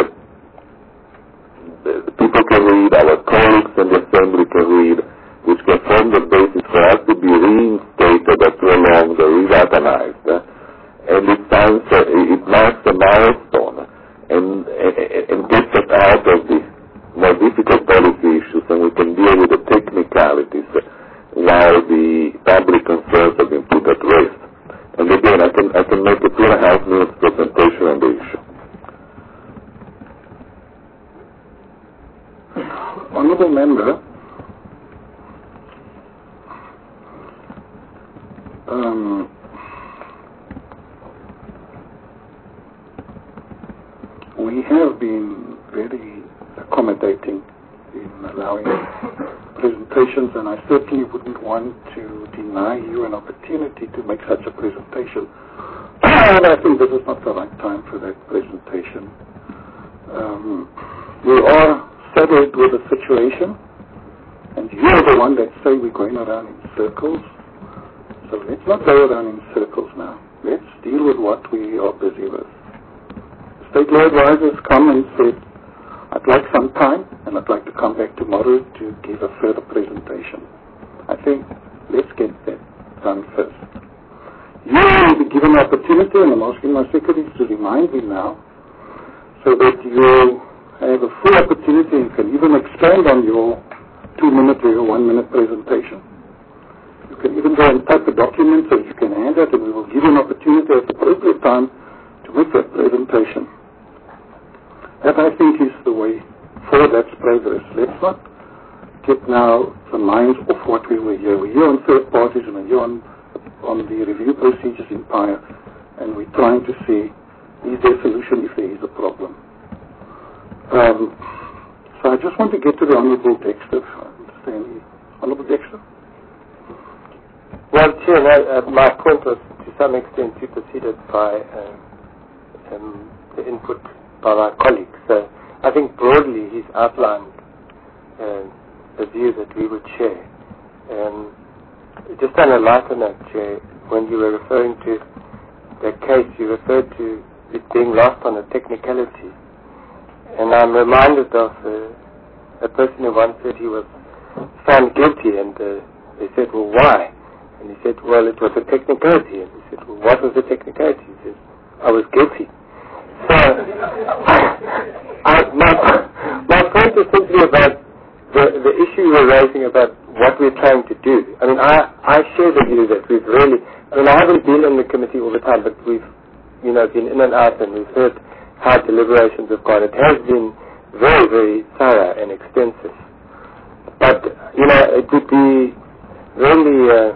the people can read, our colleagues in the Assembly can read, which can form the basis for us to be reinstated or prolonged or revitalized. And it marks a milestone and gets us out of the more difficult policy issues, and we can deal with the technicalities while the public concerns have been put at rest. And again, I can make a 2.5-minute presentation on the issue. Honourable Member, we have been very accommodating in allowing presentations, and I certainly wouldn't want to deny you an opportunity to make such a presentation. And I think this is not the right time for that presentation. We are saddled with a situation, and you're the one that say we're going around in circles. So let's not go around in circles now. Let's deal with what we are busy with. State law advisors come and said, I'd like some time, and I'd like to come back tomorrow to give a further presentation. I think let's get that done first. You will be given an opportunity, and I'm asking my secretaries to remind me now, so that you have a full opportunity and can even expand on your 2-minute or your 1-minute presentation. You can even go and type a document so you can hand it, and we will give you an opportunity at the appropriate time to make that presentation. That, I think, is the way forward. That's progress. Let's not get now the minds off what we were here. We're here on third parties, and we're here on the review procedures in PIRE, and we're trying to see, is there a solution if there is a problem? So I just want to get to the Honourable Dexter. Honourable Dexter? Well, Chair, my point was to some extent superseded by the input by my colleagues. So I think broadly he's outlined the view that we would share. Just on a lighter note, Chair, when you were referring to the case, you referred to it being lost on a technicality. And I'm reminded of a person who once said he was found guilty, and they said, well, why? And he said, well, it was a technicality. And he said, well, what was the technicality? He said, I was guilty. So, my point is simply about the issue you're raising about what we're trying to do. I mean, I share the view that we've really, I haven't been in the committee all the time, but we've, been in and out, and we've heard how deliberations have gone. It has been very, very thorough and extensive. But, it would be really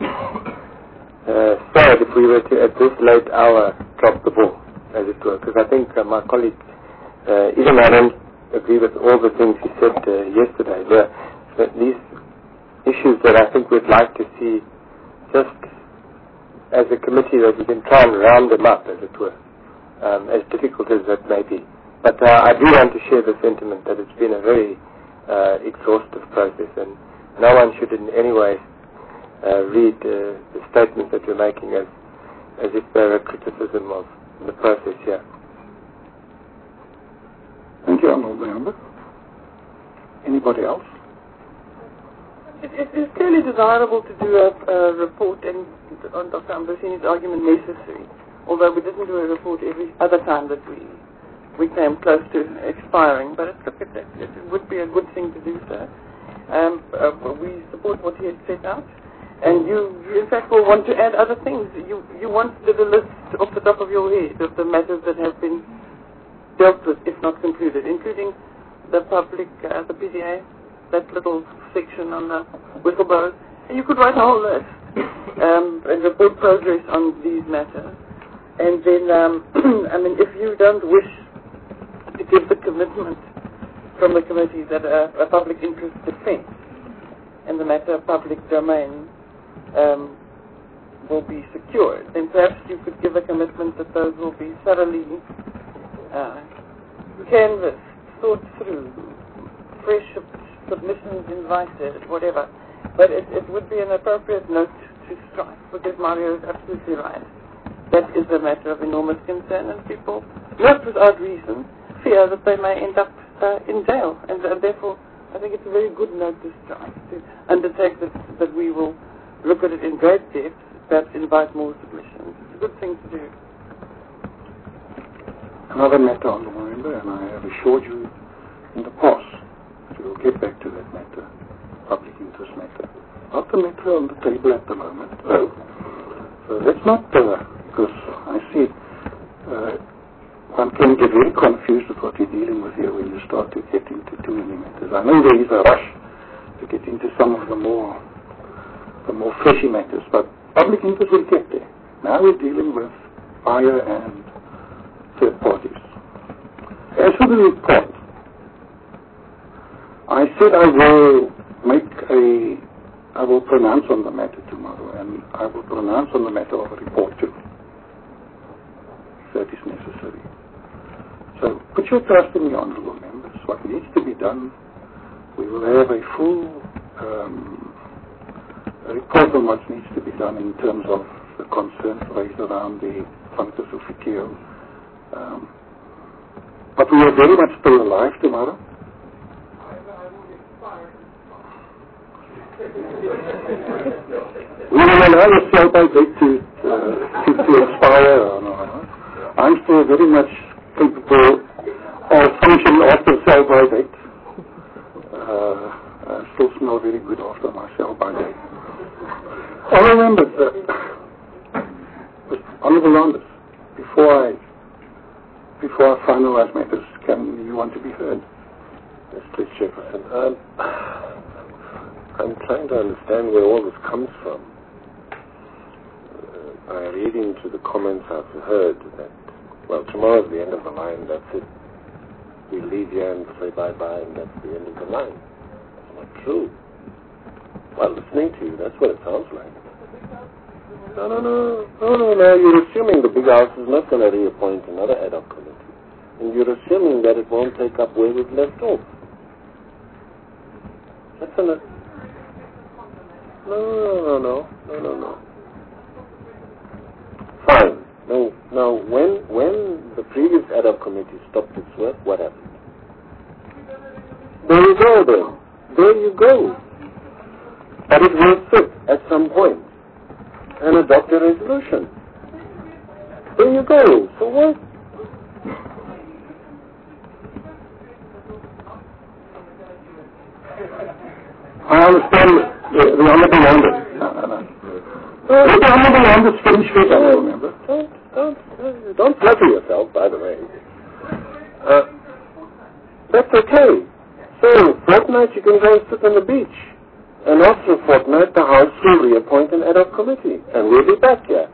sad if we were to, at this late hour, drop the ball, as it were, because I think my colleague, even I don't agree with all the things he said yesterday. These issues that I think we'd like to see, just as a committee, that we can try and round them up, as it were, as difficult as that may be. But I do want to share the sentiment that it's been a very exhaustive process, and no one should in any way read the statements that you're making as if they're a criticism of the process here. Thank you, Honourable Member. Anybody else? It is clearly desirable to do a report, and on Dr. Ambrosini's argument necessary, although we didn't do a report every other time that we came close to expiring, but it would be a good thing to do so. We support what he has set out, and you in fact will want to add other things. You want the list off the top of your head of the matters that have been dealt with, if not concluded, including the public, the PDA, that little section on the whistleblowers. And you could write a whole list and report progress on these matters. And then, I mean, if you don't wish to give the commitment from the committee that a public interest defense in the matter of public domain will be secured, then perhaps you could give a commitment that those will be thoroughly canvassed, thought through, fresh submissions invited, whatever. But it would be an appropriate note to strike, because Mario is absolutely right. That is a matter of enormous concern, and people, not without reason, fear that they may end up in jail. And therefore, I think it's a very good note to strike, to undertake that we will look at it in great depth, perhaps invite more submissions. It's a good thing to do. Another matter, Honourable Member, and I have assured you in the past that we will get back to that matter, public interest matter. Not the matter on the table at the moment, though. So let's not, because I see one can get very confused with what you're dealing with here when you start to get into too many matters. I know there is a rush to get into some of the more fleshy matters, but public interest will get there. Now we're dealing with fire and third parties. As for the report, I said I will pronounce on the matter tomorrow, and I will pronounce on the matter of a report too, if that is necessary. So put your trust in me, Honourable Members. What needs to be done, we will have a full report on what needs to be done in terms of the concerns raised around the functus officio. But we are very much still alive tomorrow. We will allow the sell-by date to expire. I'm still very much capable of functioning after sell-by date. I still smell very good after my sell-by date. I remember, Honourable Anders, before I finalize matters, can you want to be heard? Yes, please, Chairperson. I'm trying to understand where all this comes from. By reading to the comments I've heard that, well, tomorrow's the end of the line, that's it. We leave here and say bye-bye, and that's the end of the line. That's not true. Well, listening to you, that's what it sounds like. No. You're assuming the big house is not going to reappoint another ad hoc committee. And you're assuming that it won't take up where we've left off. That's No. Fine. Now, when the previous ad hoc committee stopped its work, what happened? There you go, then. There you go. But it will sit at some point and adopt a resolution. There you go. So what? I understand the Honourable Members. The Honourable Members finish with that, remember? Don't flatter yourself, by the way. That's okay. So, fortnight you can go and sit on the beach. And after a fortnight, the House will reappoint an ad hoc committee. And we'll be back here.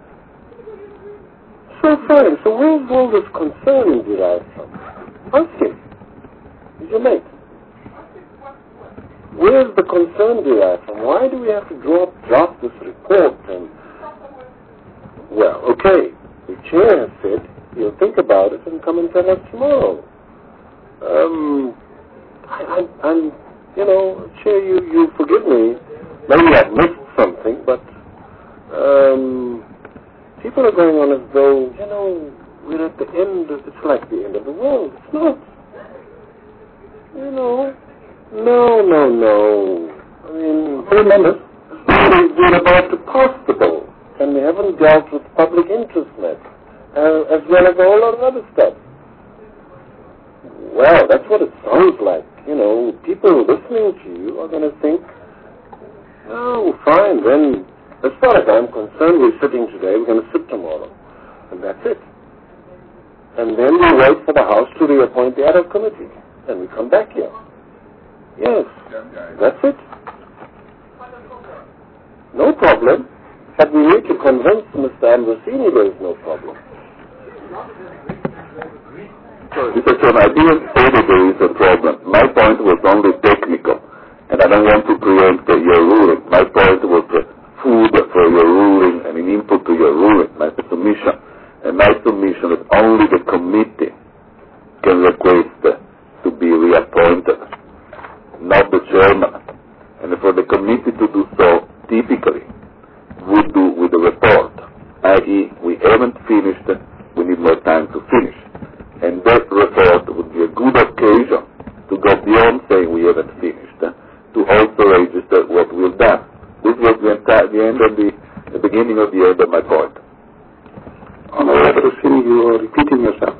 So fine. So where's all this concern derived from? Ask him. He's your mate. Where's the concern derived from? Why do we have to draft this report? And well, okay, the chair has said he'll think about it and come and tell us tomorrow. I'm Chair, you forgive me. Maybe I've missed something, but people are going on as though, we're at the end, it's like the end of the world. It's not. No. I mean, remember, we're about to pass the bill, and we haven't dealt with public interest net, as well as a whole lot of other stuff. Well, that's what it sounds like. People listening to you are going to think, oh, fine, then, as far as I'm concerned, we're sitting today, we're going to sit tomorrow. And that's it. And then we wait for the House to reappoint the ad hoc committee. And we come back here. Yes, that's it. No problem. But we need to convince Mr. Ambrosini there is no problem. Mr. Chairman, I didn't say that there is a problem. My point was only technical, and I don't want to preempt your ruling. My point was food for your ruling and an input to your ruling, my submission. And my submission is only the committee can request to be reappointed, not the chairman. And for the committee to do so, typically, would do with the report, i.e., we haven't finished, we need more time to finish. And that report would be a good occasion to go beyond saying we haven't finished, to also register what we've done. This was the beginning of the end of my point. Honorable Ambrosini, you are repeating yourself.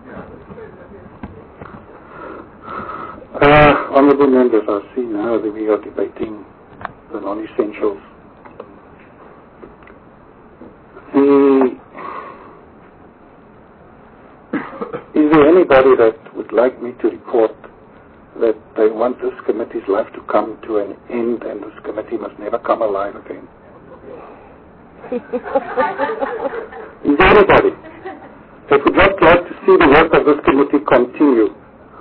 Honorable members, I see now that we are debating the non-essentials. Is there anybody that would like me to report that they want this committee's life to come to an end and this committee must never come alive again? Is there anybody that would not like to see the work of this committee continue?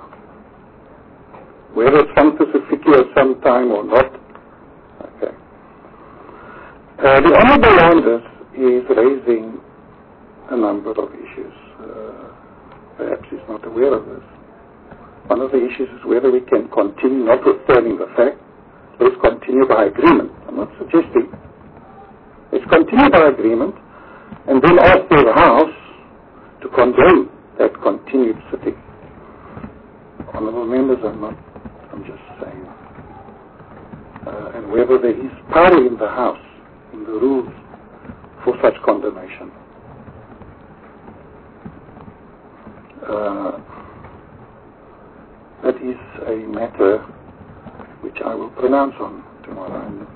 Whether it's some specifically or some time or not. Okay. The Honourable Landers is raising a number of issues. Perhaps he's not aware of this. One of the issues is whether we can continue, notwithstanding the fact, let's continue by agreement. I'm not suggesting. Let's continue by agreement and then ask the House to condemn that continued sitting. Honourable members, I'm just saying. And whether there is power in the House, in the rules, for such condemnation. That is a matter which I will pronounce on tomorrow.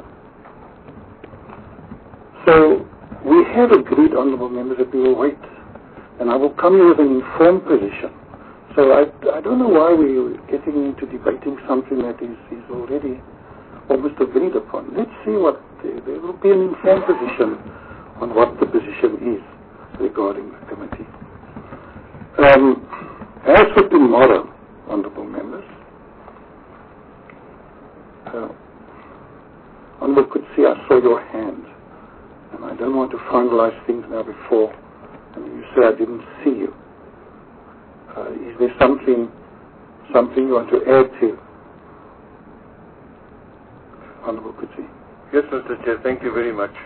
So we have agreed, honourable members, that we will wait, and I will come here with an informed position. So I don't know why we're getting into debating something that is already almost agreed upon. Let's see what there will be an informed position on what the position is regarding the committee. As for tomorrow, honourable members, Honourable Kutsi, I saw your hand, and I don't want to finalize things now before, and you say I didn't see you. Is there something you want to add to, Honourable Kutsi? Yes, Mr. Chair, thank you very much.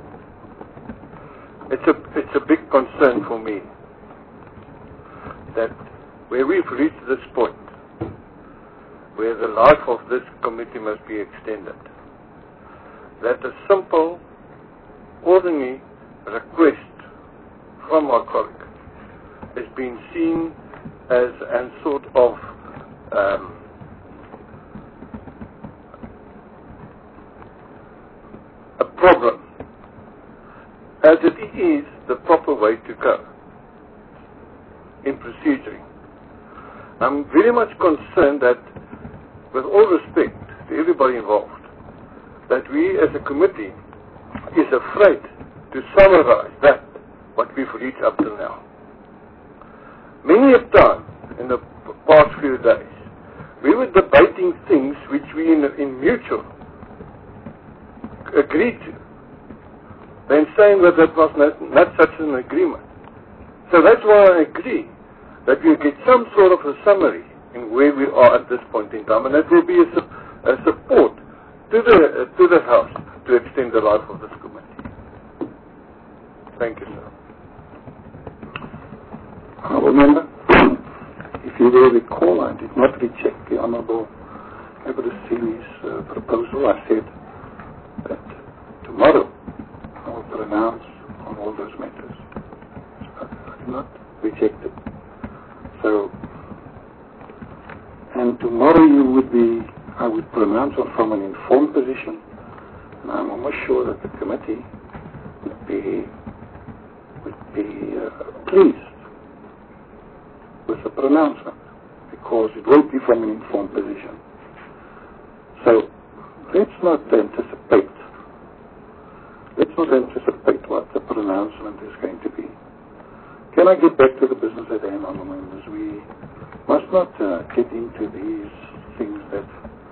It's a big concern for me that where we've reached this point, where the life of this committee must be extended, that a simple, ordinary request from our colleague is being seen as a sort of a problem, as it is the proper way to go in proceduring. I'm very much concerned that, with all respect to everybody involved, that we as a committee is afraid to summarize what we've reached up till now. Many a time in the past few days, we were debating things which we in mutual agreed to, than saying that that was not such an agreement. So that's why I agree that we get some sort of a summary in where we are at this point in time, and that will be a support to the House to extend the life of this committee. Thank you, sir. Honourable Member, if you will recall, I did not reject the Honourable Eberesini's proposal. I said that tomorrow I will pronounce on all those matters. I did not reject it. So, and tomorrow I would pronounce on from an informed position, and I'm almost sure that the committee would be pleased with the pronouncement, because it will be from an informed position. So let's not anticipate what the pronouncement is going to be. Can I get back to the business at hand, honourable members? We must not get into these things that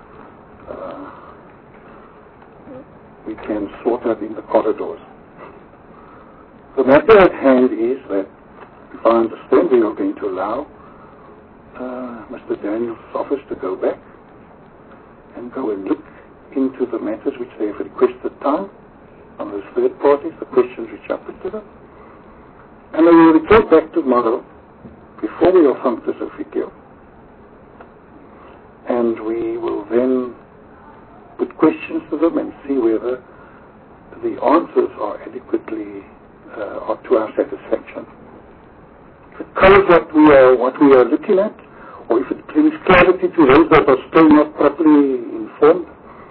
we can sort out in the corridors. The matter at hand is that, if I understand, we are going to allow Mr. Daniel's office to go back and go and look into the matters which they have requested time on those third parties, the questions which are put to them. And they will report back tomorrow before we are functus officio. And we will then put questions to them and see whether the answers are adequately or to our satisfaction. If it covers what we are looking at, or if it brings clarity to those that are still not properly informed,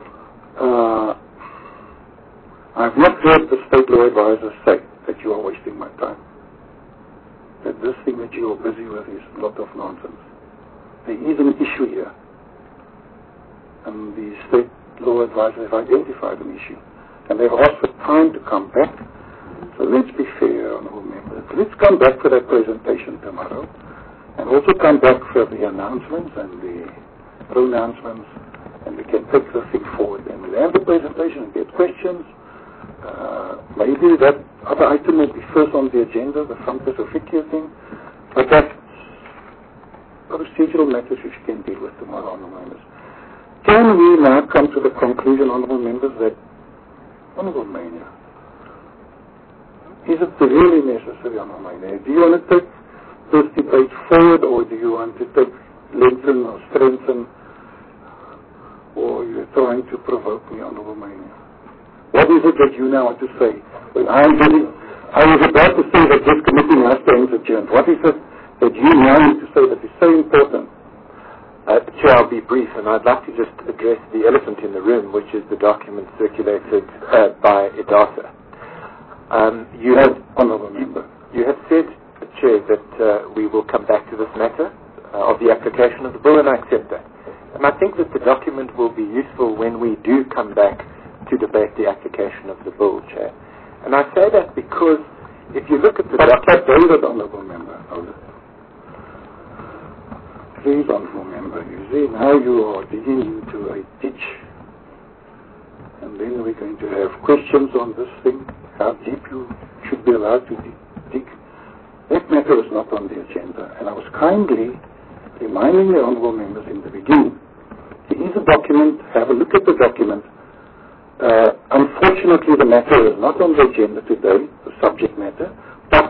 I've not heard the state law advisors say that you are wasting my time, that this thing that you are busy with is a lot of nonsense. There is an issue here, and the state law advisors have identified an issue, and they've asked for time to come back. So let's be fair, honourable members. Let's come back for that presentation tomorrow, and also come back for the announcements and the pronouncements, and we can take the thing forward. And we'll have the presentation and get questions. Maybe that other item will be first on the agenda, the functus officio thing, but that's procedural matters which we can deal with tomorrow, honourable members. Can we now come to the conclusion, honourable members, that honourable Mania, is it really necessary, honourable Mania? Do you want to take this debate forward, or do you want to lengthen or strengthen, or you're trying to provoke me, honourable Mania? What is it that you now want to say? Well, I was about to say that this committee now stands adjourned. What is it that you now need to say that is so important? Chair, I'll be brief, and I'd like to just address the elephant in the room, which is the document circulated by IDASA. You have said, Chair, that we will come back to this matter of the application of the bill, and I accept that. And I think that the document will be useful when we do come back to debate the application of the bill, Chair. And I say that because if you look at the document... Honourable Member, please, honourable Member, you see, now you are digging into a ditch, and then we're going to have questions on this thing, how deep you should be allowed to dig. That matter is not on the agenda, and I was kindly reminding the honourable members in the beginning, there is a document, have a look at the document. Unfortunately, the matter is not on the agenda today, the subject matter, but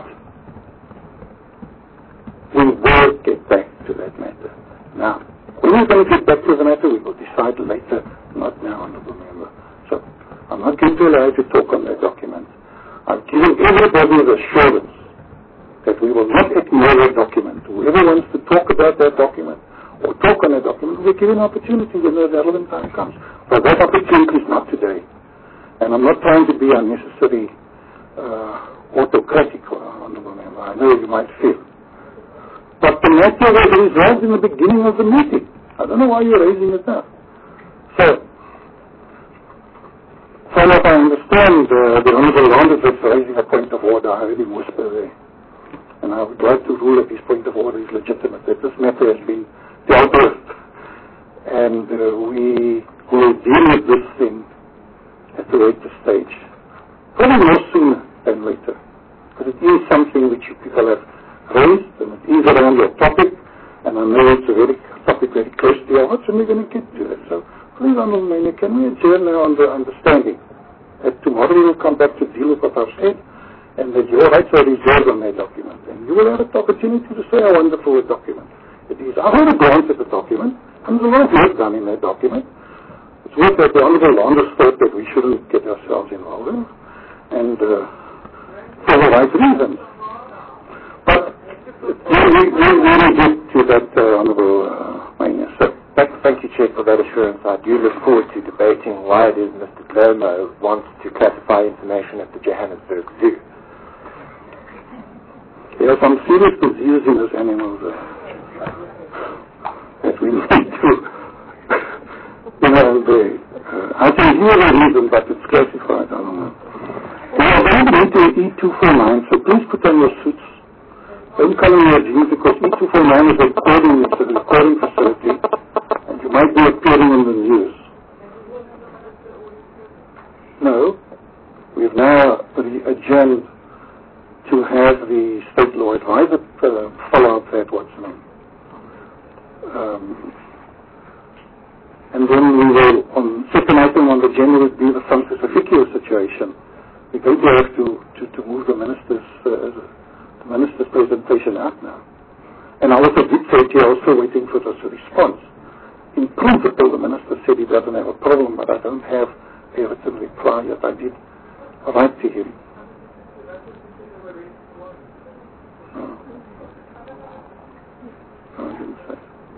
we will get back to that matter. Now, when we're going to get back to the matter, we will decide later, not now, honourable member. So, I'm not going to allow you to talk on that document. I'm giving everybody the assurance that we will not ignore that document. Whoever wants to talk about that document or talk on that document will be given an opportunity when the relevant time comes. But that opportunity is not today. And I'm not trying to be unnecessary autocratic, honourable member. I know you might feel. But the matter was resolved in the beginning of the meeting. I don't know why you're raising it now. So what I understand, the Honourable Landers is raising a point of order. I heard him whisper there. And I would like to rule that his point of order is legitimate, that this matter has been dealt with. And we will deal with this thing at a later stage. Probably more sooner than later. Because it is something which you people have raised, and it is around your topic, and I know it's a topic very close to your hearts, and we're going to get to that. So, please, Honourable Mayor, can we adjourn now on the understanding that tomorrow we will come back to deal with what I've said, and that your rights are reserved on that document. And you will have the opportunity to say how wonderful a document it is. I've had a glance at the document, and there's a lot of work done in that document. It's work that the Honourable Landers thought that we shouldn't get ourselves involved in, and for the right reasons. But we will get to that, Honourable Mayor. So, thank you, Chair, for that assurance. I do look forward to debating why it is Mr. Dlermo wants to classify information at the Johannesburg Zoo. There are some serious diseases in those animals that we need to, I can hear the reason, but it's classified, I don't know. We are going into E249, so please put on your suits. Don't come in your jeans, because E249 is a recording facility, and you might be appearing in the news. No, we've now adjourned to have the State Law Advisor follow up that what's name. And then we will, on second item on the agenda would be the Francis Officio situation. We're going to have to move the minister's presentation out now. And I also did say to you, also waiting for this response. In principle, the minister said he doesn't have a problem, but I don't have a written reply yet. I did write to him. I didn't say.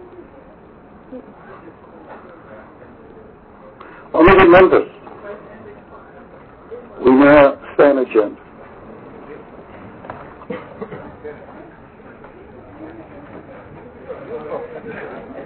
Honourable members, we now stand adjourned.